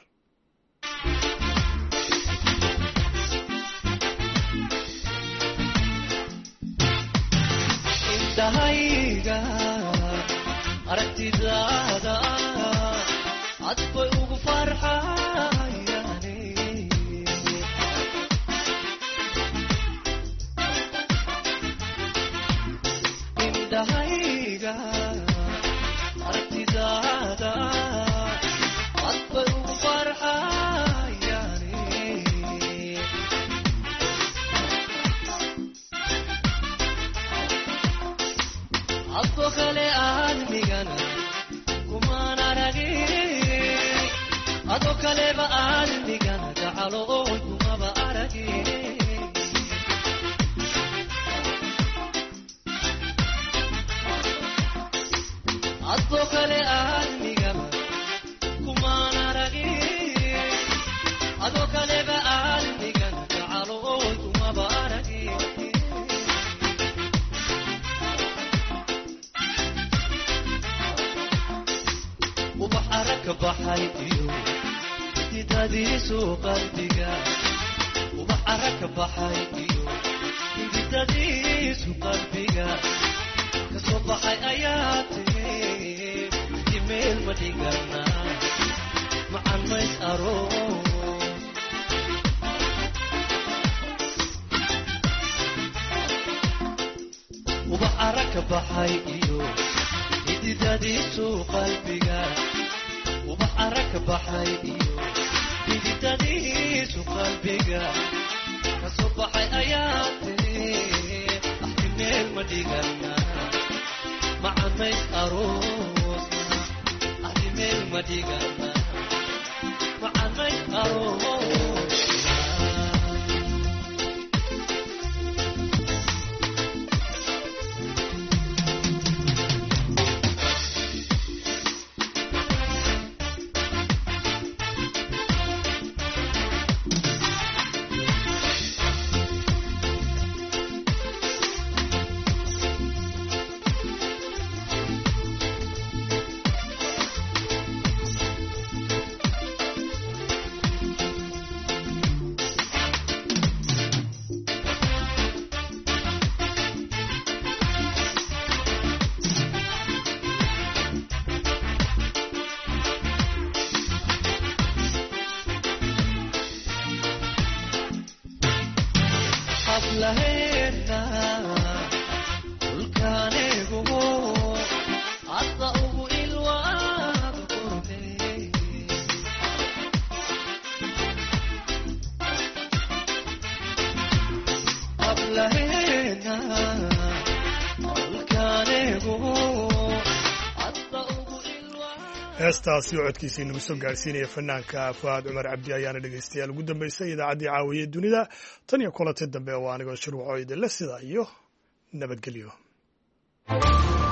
heestaasi oo codkiisa inagu soo gaarsiinaya fanaanka fuaad cumar cabdi ayaana dhegeystayaal ugu dambeysay idaacaddii caawiye dunida tan iyo kulantay dambe oo anigoo shirwaco idinle sida iyo nabadgelyo